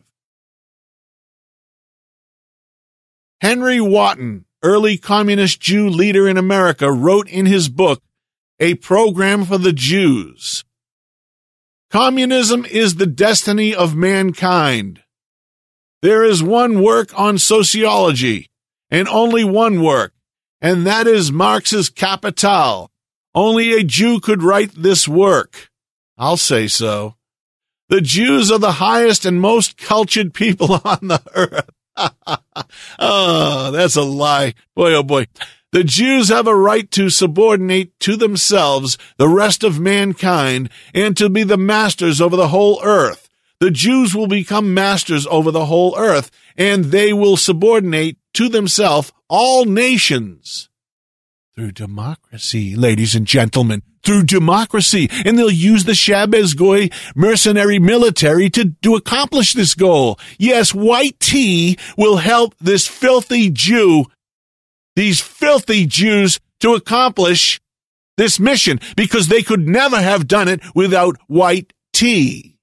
Henry Wotton, early communist Jew leader in America, wrote in his book, A Program for the Jews, "Communism is the destiny of mankind. There is one work on sociology, and only one work, and that is Marx's Kapital. Only a Jew could write this work. I'll say so. The Jews are the highest and most cultured people on the earth." Oh, that's a lie. Boy, oh boy. The Jews have a right to subordinate to themselves the rest of mankind and to be the masters over the whole earth. The Jews will become masters over the whole earth, and they will subordinate to themselves all nations. Through democracy, ladies and gentlemen, through democracy. And they'll use the Shabbos Goy mercenary military to accomplish this goal. Yes, white tea will help this filthy Jew, these filthy Jews, to accomplish this mission, because they could never have done it without white tea.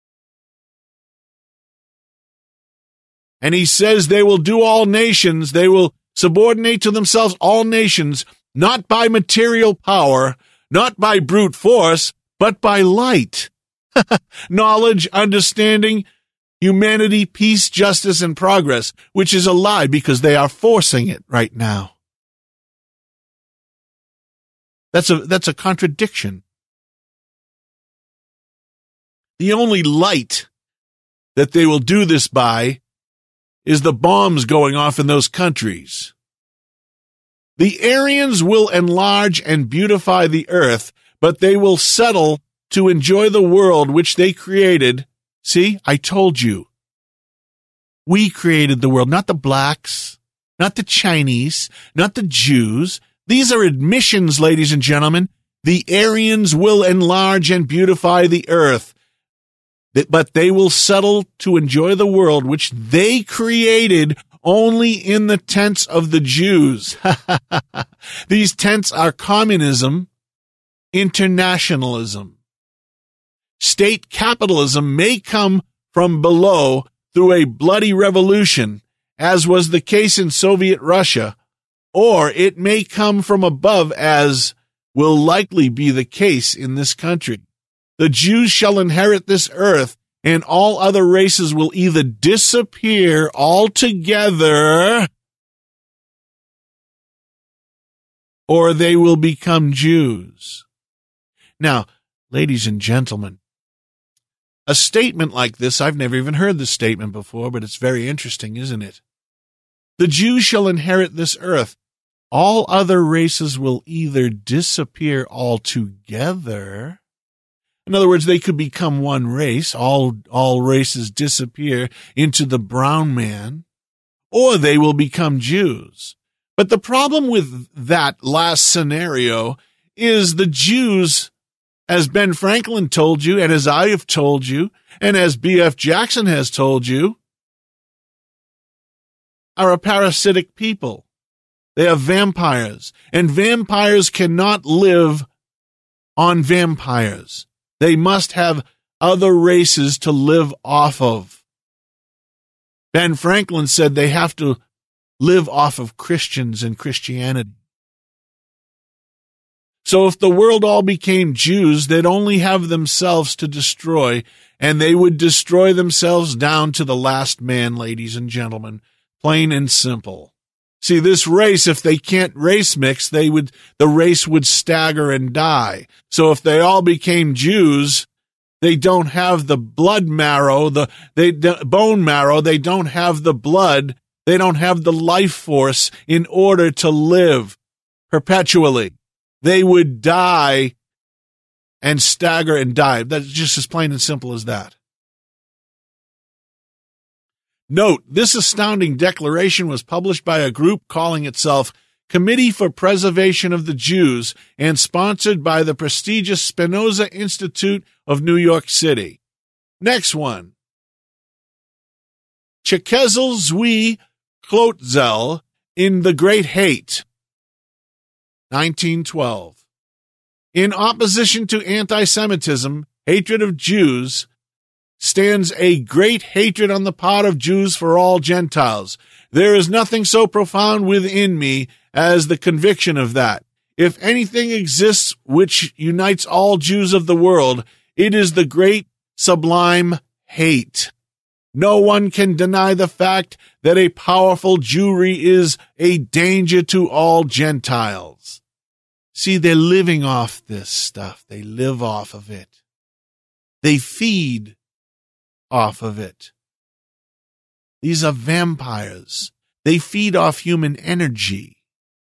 And he says they will do all nations, they will subordinate to themselves all nations, not by material power, not by brute force, but by light. Knowledge, understanding, humanity, peace, justice, and progress, which is a lie because they are forcing it right now. That's a contradiction. The only light that they will do this by is the bombs going off in those countries. The Aryans will enlarge and beautify the earth, but they will settle to enjoy the world which they created. See, I told you. We created the world, not the blacks, not the Chinese, not the Jews. These are admissions, ladies and gentlemen. The Aryans will enlarge and beautify the earth. but they will settle to enjoy the world which they created only in the tents of the Jews. These tents are communism, internationalism. State capitalism may come from below through a bloody revolution, as was the case in Soviet Russia, or it may come from above, as will likely be the case in this country. The Jews shall inherit this earth, and all other races will either disappear altogether or they will become Jews. Now, ladies and gentlemen, a statement like this, I've never even heard this statement before, but it's very interesting, isn't it? The Jews shall inherit this earth. All other races will either disappear altogether. In other words, they could become one race. All races disappear into the brown man, or they will become Jews. But the problem with that last scenario is the Jews, as Ben Franklin told you, and as I have told you, and as B.F. Jackson has told you, are a parasitic people. They are vampires, and vampires cannot live on vampires. They must have other races to live off of. Ben Franklin said they have to live off of Christians and Christianity. So if the world all became Jews, they'd only have themselves to destroy, and they would destroy themselves down to the last man, ladies and gentlemen, plain and simple. See, this race, if they can't race mix, the race would stagger and die. So if they all became Jews, they don't have the blood marrow, the bone marrow, they don't have the blood, they don't have the life force in order to live perpetually. They would die and stagger and die. That's just as plain and simple as that. Note, this astounding declaration was published by a group calling itself Committee for Preservation of the Jews and sponsored by the prestigious Spinoza Institute of New York City. Next one. Czekiel Zwi Klotzel in The Great Hate, 1912. In opposition to anti-Semitism, hatred of Jews, stands a great hatred on the part of Jews for all Gentiles. There is nothing so profound within me as the conviction of that. If anything exists which unites all Jews of the world, it is the great sublime hate. No one can deny the fact that a powerful Jewry is a danger to all Gentiles. See, they're living off this stuff. They live off of it. They feed off of it. These are vampires. They feed off human energy.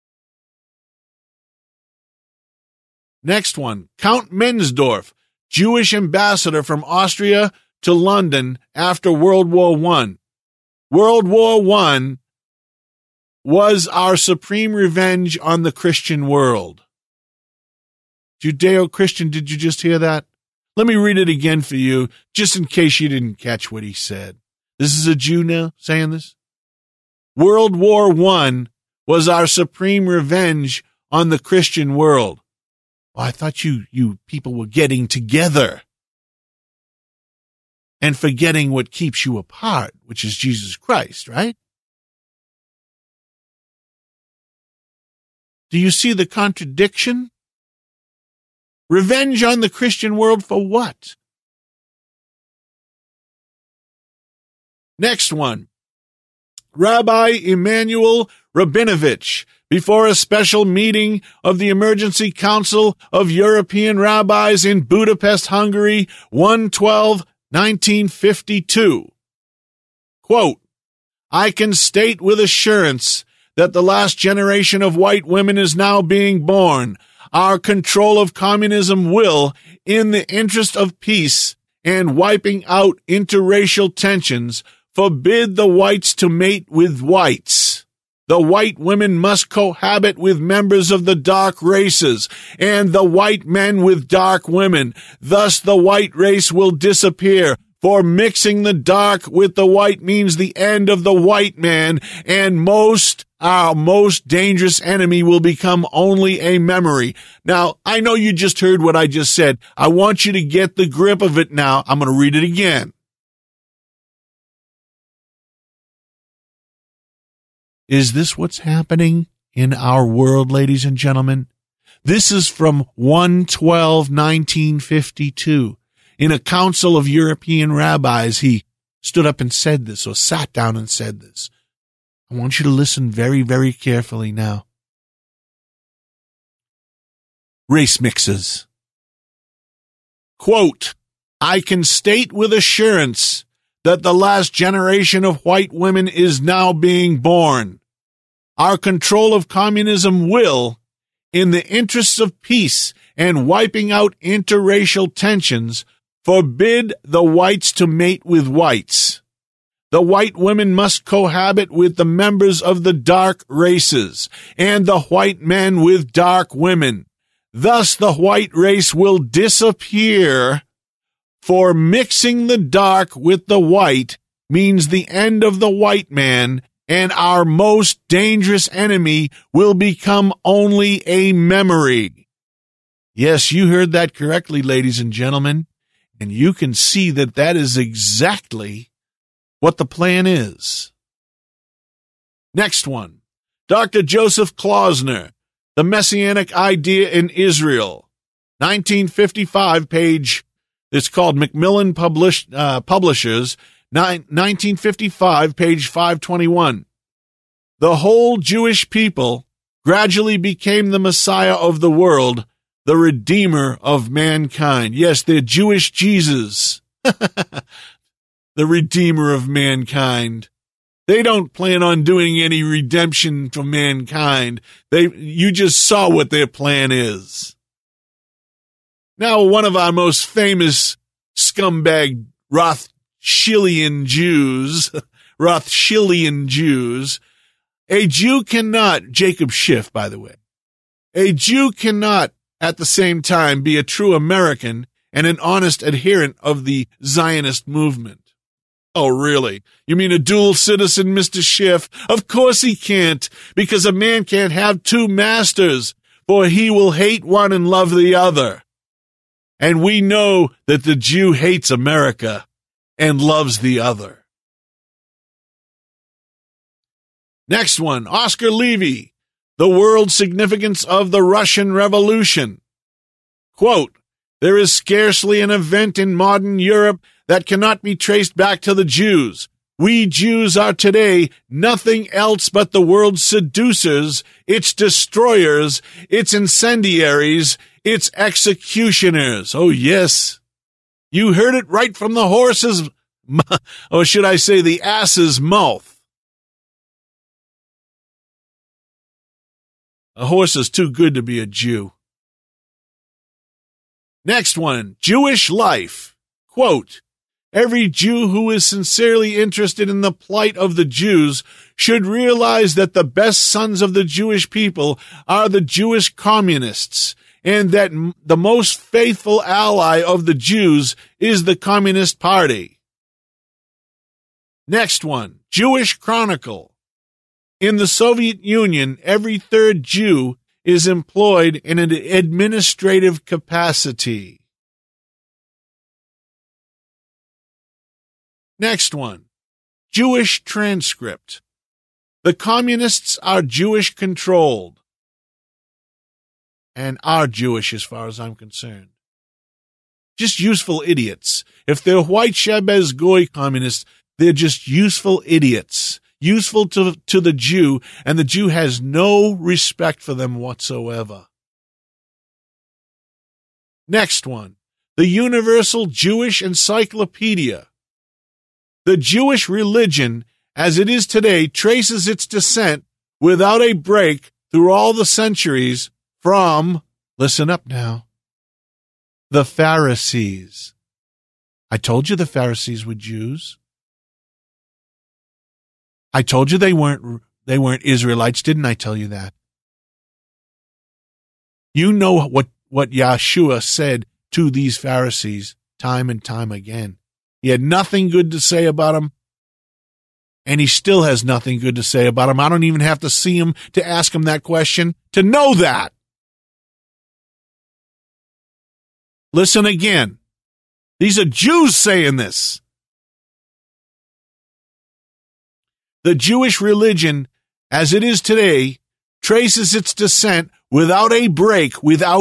Next one, Count Mensdorf, Jewish ambassador from Austria to London after World War I. World War I was our supreme revenge on the Christian world. Judeo-Christian, did you just hear that? Let me read it again for you, just in case you didn't catch what he said. This is a Jew now saying this. World War I was our supreme revenge on the Christian world. Well, I thought you people were getting together and forgetting what keeps you apart, which is Jesus Christ, right? Do you see the contradiction? Revenge on the Christian world for what? Next one. Rabbi Emanuel Rabinovich, before a special meeting of the Emergency Council of European Rabbis in Budapest, Hungary, 1/12/1952. Quote, I can state with assurance that the last generation of white women is now being born. Our control of communism will, in the interest of peace and wiping out interracial tensions, forbid the whites to mate with whites. The white women must cohabit with members of the dark races, and the white men with dark women. Thus the white race will disappear, For mixing the dark with the white means the end of the white man, and our most dangerous enemy will become only a memory. Now, I know you just heard what I just said. I want you to get the grip of it now. I'm going to read it again. Is this what's happening in our world, ladies and gentlemen? This is from 1/12/1952. In a council of European rabbis, he stood up and said this, or sat down and said this. I want you to listen very, very carefully now. Race mixes. Quote, I can state with assurance that the last generation of white women is now being born. Our control of communism will, in the interests of peace and wiping out interracial tensions, forbid the whites to mate with whites. The white women must cohabit with the members of the dark races, and the white men with dark women. Thus the white race will disappear, for mixing the dark with the white means the end of the white man, and our most dangerous enemy will become only a memory. Yes, you heard that correctly, ladies and gentlemen. And you can see that that is exactly what the plan is. Next one. Dr. Joseph Klausner, The Messianic Idea in Israel. 1955 page, it's called Macmillan Publishers, 1955, page 521. The whole Jewish people gradually became the Messiah of the world, the Redeemer of mankind. Yes, the Jewish Jesus, the Redeemer of mankind. They don't plan on doing any redemption for mankind. You just saw what their plan is. Now, one of our most famous scumbag Rothschildian Jews, a Jew cannot, Jacob Schiff, by the way, a Jew cannot at the same time be a true American and an honest adherent of the Zionist movement. Oh, really? You mean a dual citizen, Mr. Schiff? Of course he can't, because a man can't have two masters, for he will hate one and love the other. And we know that the Jew hates America and loves the other. Next one, Oscar Levy, The World Significance of the Russian Revolution. Quote, there is scarcely an event in modern Europe that cannot be traced back to the Jews. We Jews are today nothing else but the world's seducers, its destroyers, its incendiaries, its executioners. Oh, yes. You heard it right from the horse's, or should I say the ass's mouth. A horse is too good to be a Jew. Next one, Jewish life. Quote, every Jew who is sincerely interested in the plight of the Jews should realize that the best sons of the Jewish people are the Jewish communists, and that the most faithful ally of the Jews is the Communist Party. Next one, Jewish Chronicle. In the Soviet Union, every third Jew is employed in an administrative capacity. Next one, Jewish Transcript. The communists are Jewish-controlled, and are Jewish as far as I'm concerned. Just useful idiots. If they're white Shabbos Goy communists, they're just useful idiots. Useful to the Jew, and the Jew has no respect for them whatsoever. Next one, the Universal Jewish Encyclopedia. The Jewish religion, as it is today, traces its descent without a break through all the centuries from, listen up now, the Pharisees. I told you the Pharisees were Jews. I told you they weren't Israelites, didn't I tell you that? You know what Yahshua said to these Pharisees time and time again. He had nothing good to say about him, and he still has nothing good to say about him. I don't even have to see him to ask him that question to know that. Listen again. These are Jews saying this. The Jewish religion, as it is today, traces its descent without a break,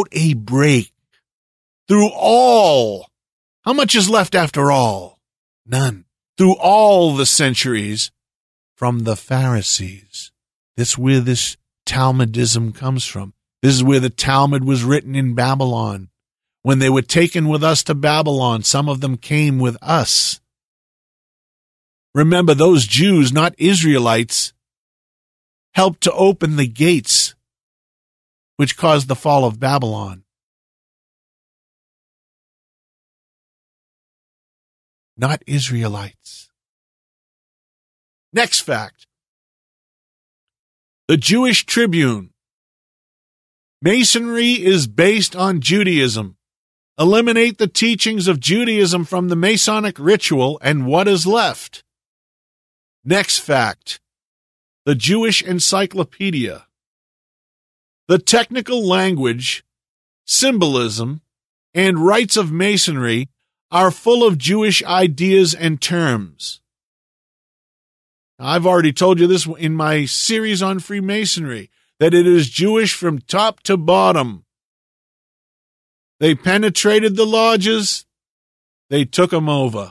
through all. How much is left after all? None. Through all the centuries from the Pharisees. That's where this Talmudism comes from. This is where the Talmud was written in Babylon. When they were taken with us to Babylon, some of them came with us. Remember, those Jews, not Israelites, helped to open the gates, which caused the fall of Babylon. Not Israelites. Next fact. The Jewish Tribune. Masonry is based on Judaism. Eliminate the teachings of Judaism from the Masonic ritual, and what is left? Next fact. The Jewish Encyclopedia. The technical language, symbolism, and rites of Masonry are full of Jewish ideas and terms. I've already told you this in my series on Freemasonry, that it is Jewish from top to bottom. They penetrated the lodges, they took them over.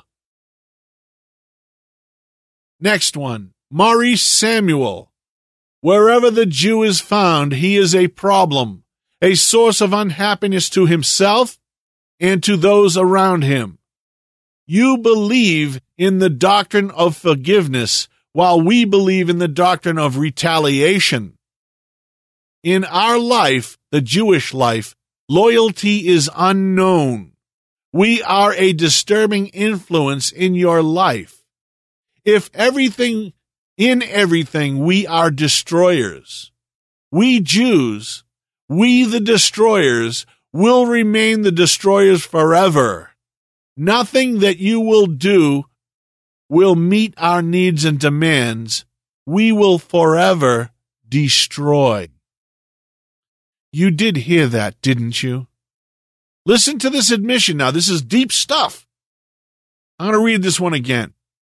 Next one, Maurice Samuel. Wherever the Jew is found, he is a problem, a source of unhappiness to himself and to those around him. You believe in the doctrine of forgiveness, while we believe in the doctrine of retaliation. In our life, the Jewish life, loyalty is unknown. We are a disturbing influence in your life. In everything, we are destroyers. We Jews, we the destroyers, will remain the destroyers forever. Nothing that you will do will meet our needs and demands. We will forever destroy. You did hear that, didn't you? Listen to this admission now. This is deep stuff. I'm going to read this one again.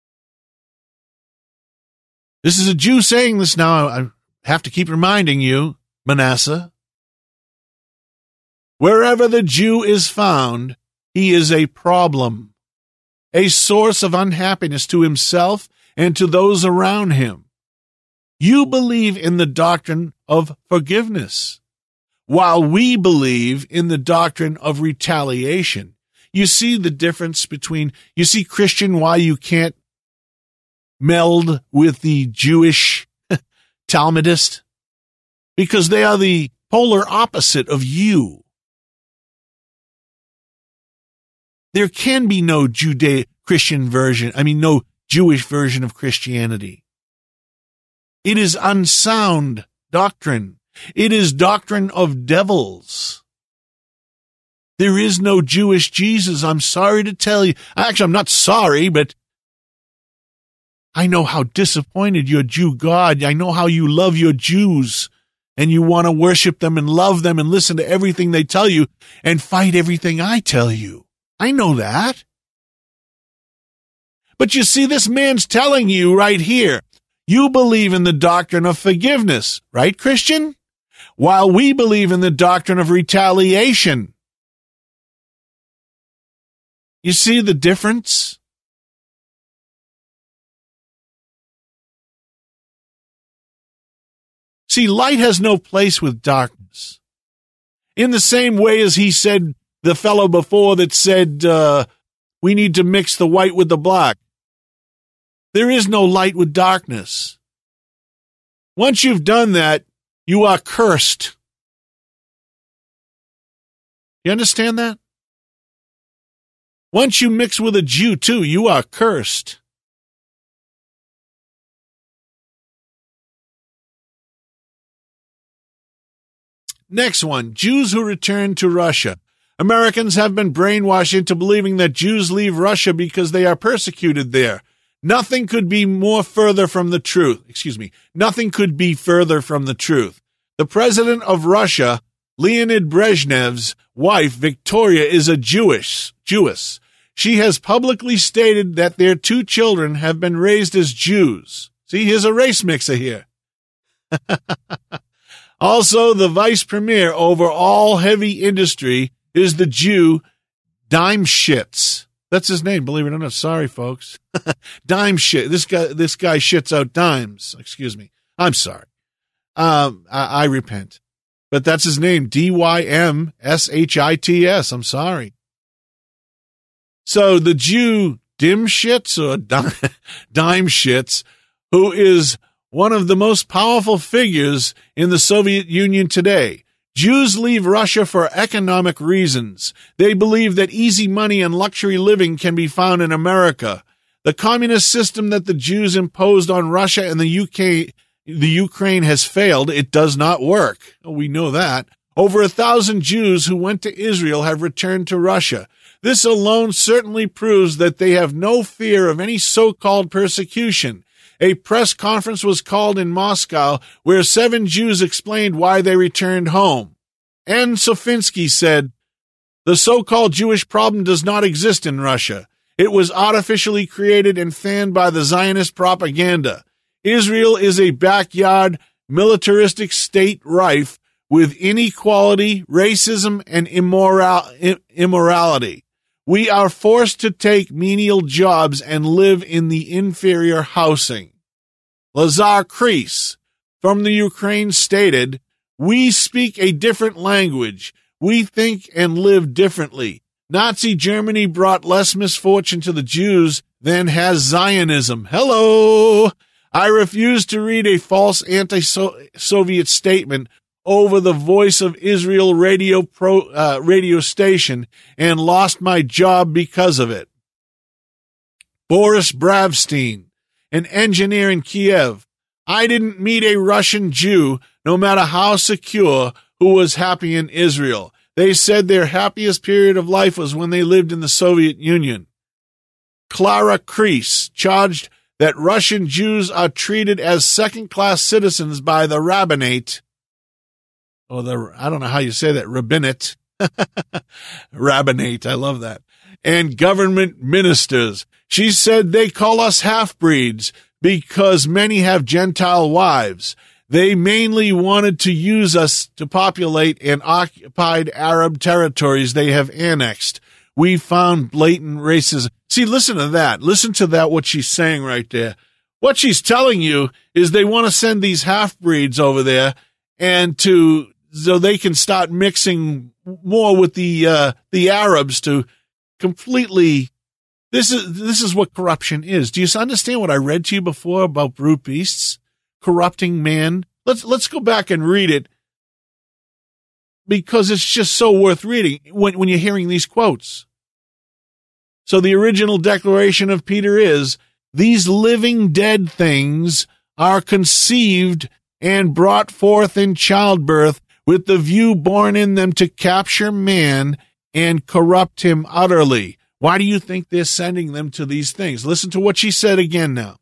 This is a Jew saying this now. I have to keep reminding you, Manasseh. Wherever the Jew is found, he is a problem, a source of unhappiness to himself and to those around him. You believe in the doctrine of forgiveness, while we believe in the doctrine of retaliation. You see the difference between, you see, Christian, why you can't meld with the Jewish Talmudist? Because they are the polar opposite of you. There can be no Judeo-Christian version, no Jewish version of Christianity. It is unsound doctrine. It is doctrine of devils. There is no Jewish Jesus. I'm sorry to tell you. Actually, I'm not sorry, but I know how disappointed your Jew God. I know how you love your Jews, and you want to worship them and love them and listen to everything they tell you and fight everything I tell you. I know that. But you see, this man's telling you right here, you believe in the doctrine of forgiveness, right, Christian? While we believe in the doctrine of retaliation. You see the difference? See, light has no place with darkness. In the same way as he said, the fellow before that said, we need to mix the white with the black. There is no light with darkness. Once you've done that, you are cursed. You understand that? Once you mix with a Jew too, you are cursed. Next one, Jews who return to Russia. Americans have been brainwashed into believing that Jews leave Russia because they are persecuted there. Nothing could be further from the truth. Nothing could be further from the truth. The president of Russia, Leonid Brezhnev's wife, Victoria, is a Jewess. She has publicly stated that their 2 children have been raised as Jews. See, here's a race mixer here. Also, the vice premier over all heavy industry is the Jew Daimschitz. That's his name, believe it or not. Sorry, folks. Daimschitz. This guy shits out dimes. Excuse me. I'm sorry. I repent. But that's his name, Dymschitz. I'm sorry. So the Jew Dimschitz or Daimschitz, who is one of the most powerful figures in the Soviet Union today. Jews leave Russia for economic reasons. They believe that easy money and luxury living can be found in America. The communist system that the Jews imposed on Russia and the Ukraine has failed. It does not work. We know that. Over 1,000 Jews who went to Israel have returned to Russia. This alone certainly proves that they have no fear of any so-called persecution. A press conference was called in Moscow where 7 Jews explained why they returned home. Ann Sofinsky said, "The so-called Jewish problem does not exist in Russia. It was artificially created and fanned by the Zionist propaganda. Israel is a backyard, militaristic state rife with inequality, racism, and immorality. We are forced to take menial jobs and live in the inferior housing." Lazar Kris from the Ukraine stated, "We speak a different language. We think and live differently. Nazi Germany brought less misfortune to the Jews than has Zionism." Hello! I refuse to read a false anti-Soviet statement over the Voice of Israel radio station and lost my job because of it. Boris Bravstein, an engineer in Kiev. I didn't meet a Russian Jew, no matter how secure, who was happy in Israel. They said their happiest period of life was when they lived in the Soviet Union. Clara Kris charged that Russian Jews are treated as second-class citizens by the rabbinate, I don't know how you say that, rabbinate, rabbinate, I love that, and government ministers. She said they call us half-breeds because many have Gentile wives. They mainly wanted to use us to populate and occupied Arab territories they have annexed. We found blatant racism. See, listen to that. Listen to that, what she's saying right there. What she's telling you is they want to send these half-breeds over there and so they can start mixing more with the Arabs to completely. This is what corruption is. Do you understand what I read to you before about brute beasts corrupting man? Let's go back and read it because it's just so worth reading when you're hearing these quotes. So the original declaration of Peter is, "These living dead things are conceived and brought forth in childbirth with the view born in them to capture man and corrupt him utterly." Why do you think they're sending them to these things? Listen to what she said again now.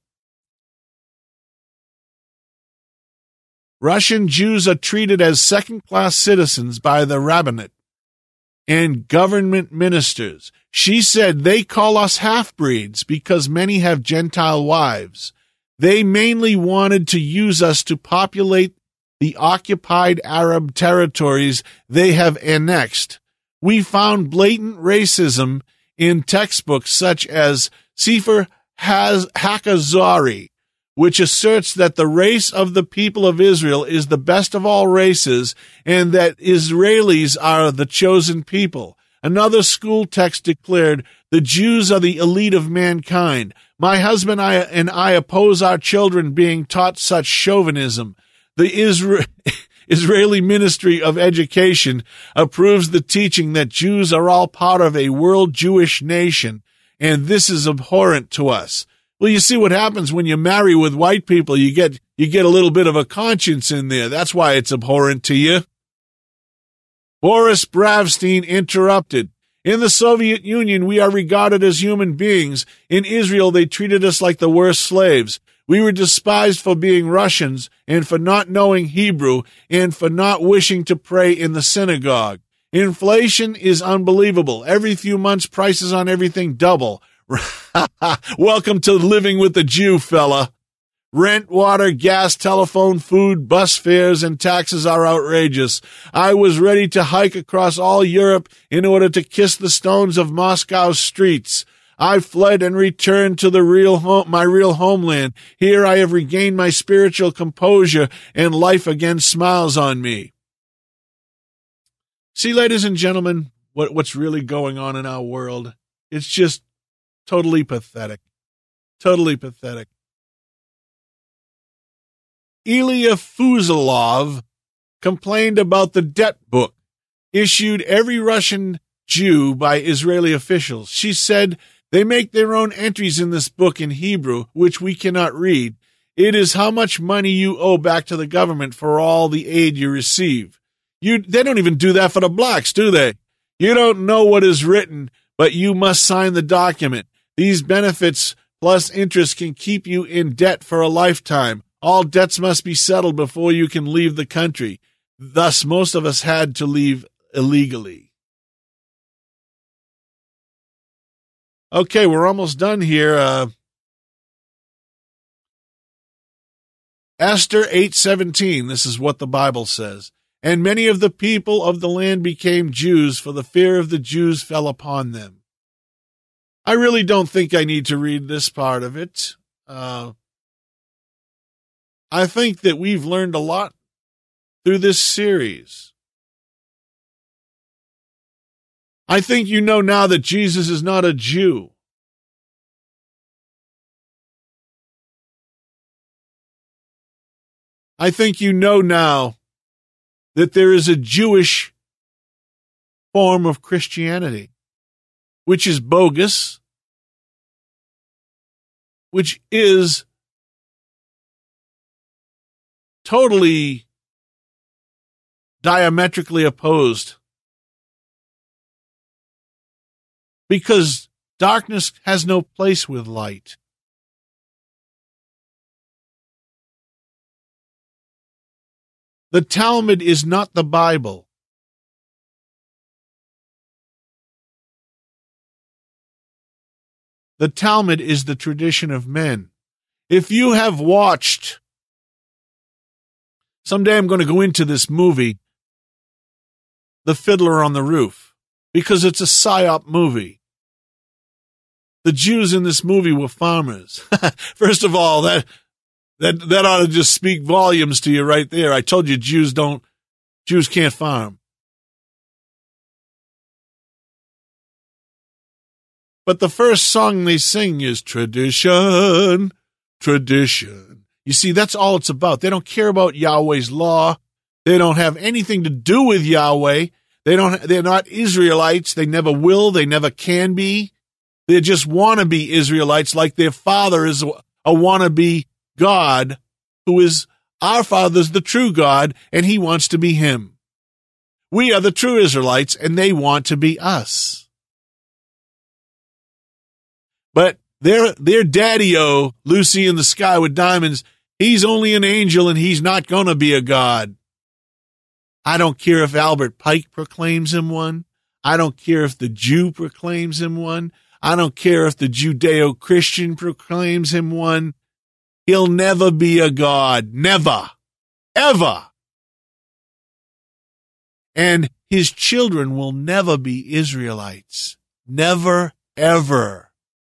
Russian Jews are treated as second-class citizens by the rabbinate and government ministers. She said they call us half-breeds because many have Gentile wives. They mainly wanted to use us to populate the occupied Arab territories they have annexed. We found blatant racism in textbooks such as Sefer HaKazari, which asserts that the race of the people of Israel is the best of all races and that Israelis are the chosen people. Another school text declared, "The Jews are the elite of mankind. My husband and I oppose our children being taught such chauvinism. The Israeli Ministry of Education approves the teaching that Jews are all part of a world Jewish nation, and this is abhorrent to us." Well, you see what happens when you marry with white people. You get a little bit of a conscience in there. That's why it's abhorrent to you. Boris Bravstein interrupted. In the Soviet Union, we are regarded as human beings. In Israel, they treated us like the worst slaves. We were despised for being Russians and for not knowing Hebrew and for not wishing to pray in the synagogue. Inflation is unbelievable. Every few months, prices on everything double. Welcome to living with the Jew, fella. Rent, water, gas, telephone, food, bus fares, and taxes are outrageous. I was ready to hike across all Europe in order to kiss the stones of Moscow's streets. I fled and returned to my real homeland. Here I have regained my spiritual composure, and life again smiles on me. See, ladies and gentlemen, what's really going on in our world? It's just totally pathetic. Totally pathetic. Ilya Fuzilov complained about the debt book issued every Russian Jew by Israeli officials. She said, they make their own entries in this book in Hebrew, which we cannot read. It is how much money you owe back to the government for all the aid you receive. They don't even do that for the blacks, do they? You don't know what is written, but you must sign the document. These benefits plus interest can keep you in debt for a lifetime. All debts must be settled before you can leave the country. Thus, most of us had to leave illegally. Okay, we're almost done here. Esther 8:17, this is what the Bible says. And many of the people of the land became Jews, for the fear of the Jews fell upon them. I really don't think I need to read this part of it. I think that we've learned a lot through this series. I think you know now that Jesus is not a Jew. I think you know now that there is a Jewish form of Christianity, which is bogus, which is totally diametrically opposed, because darkness has no place with light. The Talmud is not the Bible. The Talmud is the tradition of men. If you have watched, someday I'm going to go into this movie, The Fiddler on the Roof, because it's a psyop movie. The Jews in this movie were farmers. First of all, that ought to just speak volumes to you right there. I told you Jews can't farm. But the first song they sing is tradition, tradition. You see, that's all it's about. They don't care about Yahweh's law. They don't have anything to do with Yahweh. They're not Israelites. They never will. They never can be. They just wannabe Israelites, like their father is a wannabe God, who is our father's the true God, and he wants to be him. We are the true Israelites, and they want to be us. But their daddy-o, Lucy in the Sky with Diamonds, he's only an angel, and he's not going to be a God. I don't care if Albert Pike proclaims him one. I don't care if the Jew proclaims him one. I don't care if the Judeo-Christian proclaims him one. He'll never be a God. Never. Ever. And his children will never be Israelites. Never, ever.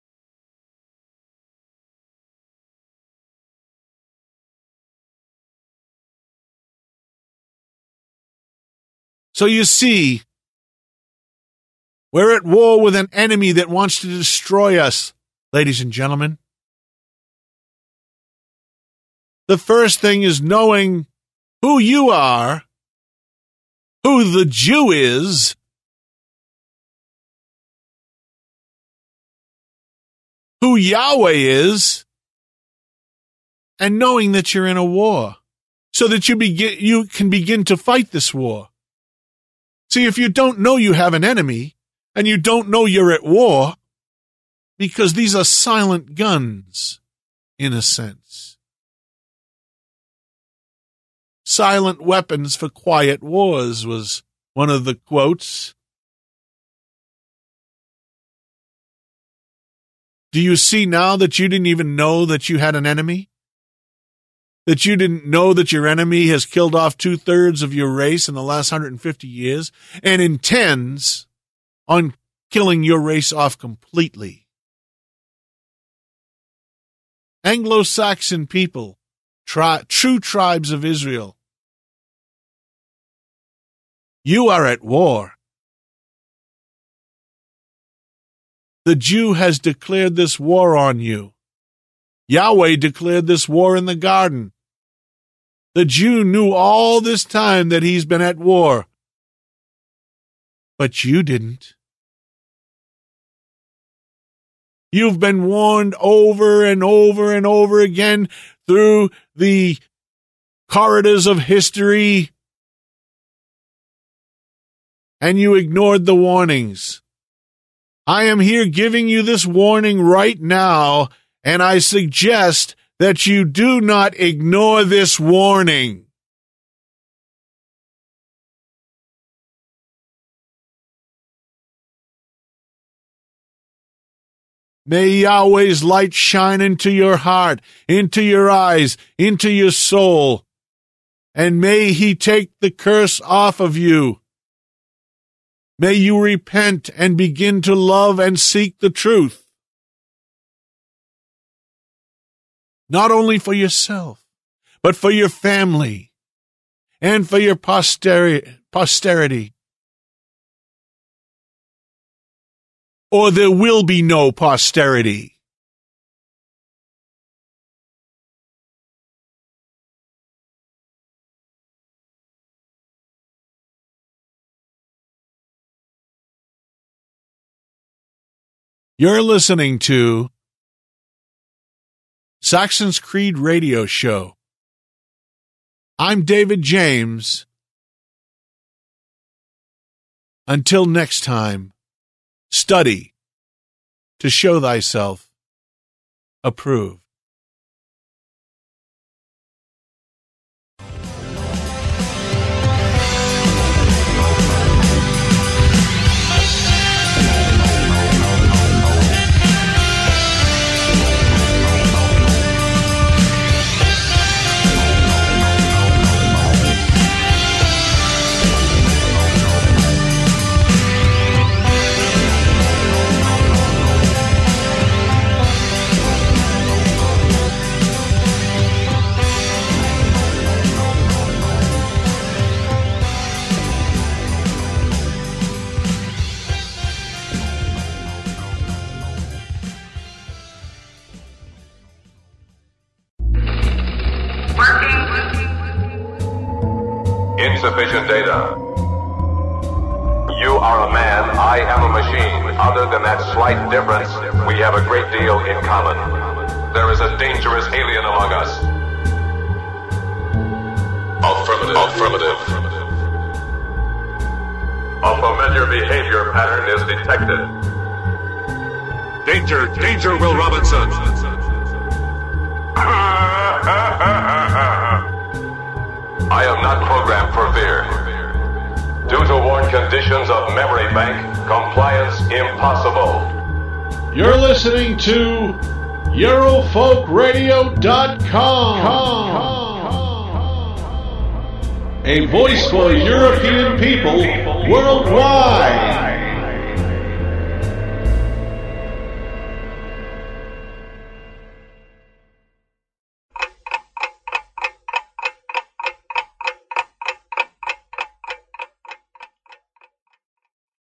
So you see, we're at war with an enemy that wants to destroy us, ladies and gentlemen. The first thing is knowing who you are, who the Jew is, who Yahweh is, and knowing that you're in a war, so that you can begin to fight this war. See, if you don't know you have an enemy, and you don't know you're at war, because these are silent guns, in a sense. Silent weapons for quiet wars was one of the quotes. Do you see now that you didn't even know that you had an enemy? That you didn't know that your enemy has killed off 2/3 of your race in the last 150 years and intends on killing your race off completely? Anglo-Saxon people, true tribes of Israel, you are at war. The Jew has declared this war on you. Yahweh declared this war in the garden. The Jew knew all this time that he's been at war. But you didn't. You've been warned over and over and over again through the corridors of history, and you ignored the warnings. I am here giving you this warning right now, and I suggest that you do not ignore this warning. May Yahweh's light shine into your heart, into your eyes, into your soul, and may He take the curse off of you. May you repent and begin to love and seek the truth. Not only for yourself, but for your family and for your posterity. Or there will be no posterity. You're listening to Saxon's Creed Radio Show. I'm David James. Until next time, study to show thyself approved. Insufficient data. You are a man, I am a machine. Other than that slight difference, we have a great deal in common. There is a dangerous alien among us. Affirmative. A familiar behavior pattern is detected. Danger, Will Robinson. I am not programmed for fear. Due to worn conditions of memory bank, compliance impossible. You're listening to EurofolkRadio.com, a voice for European people worldwide.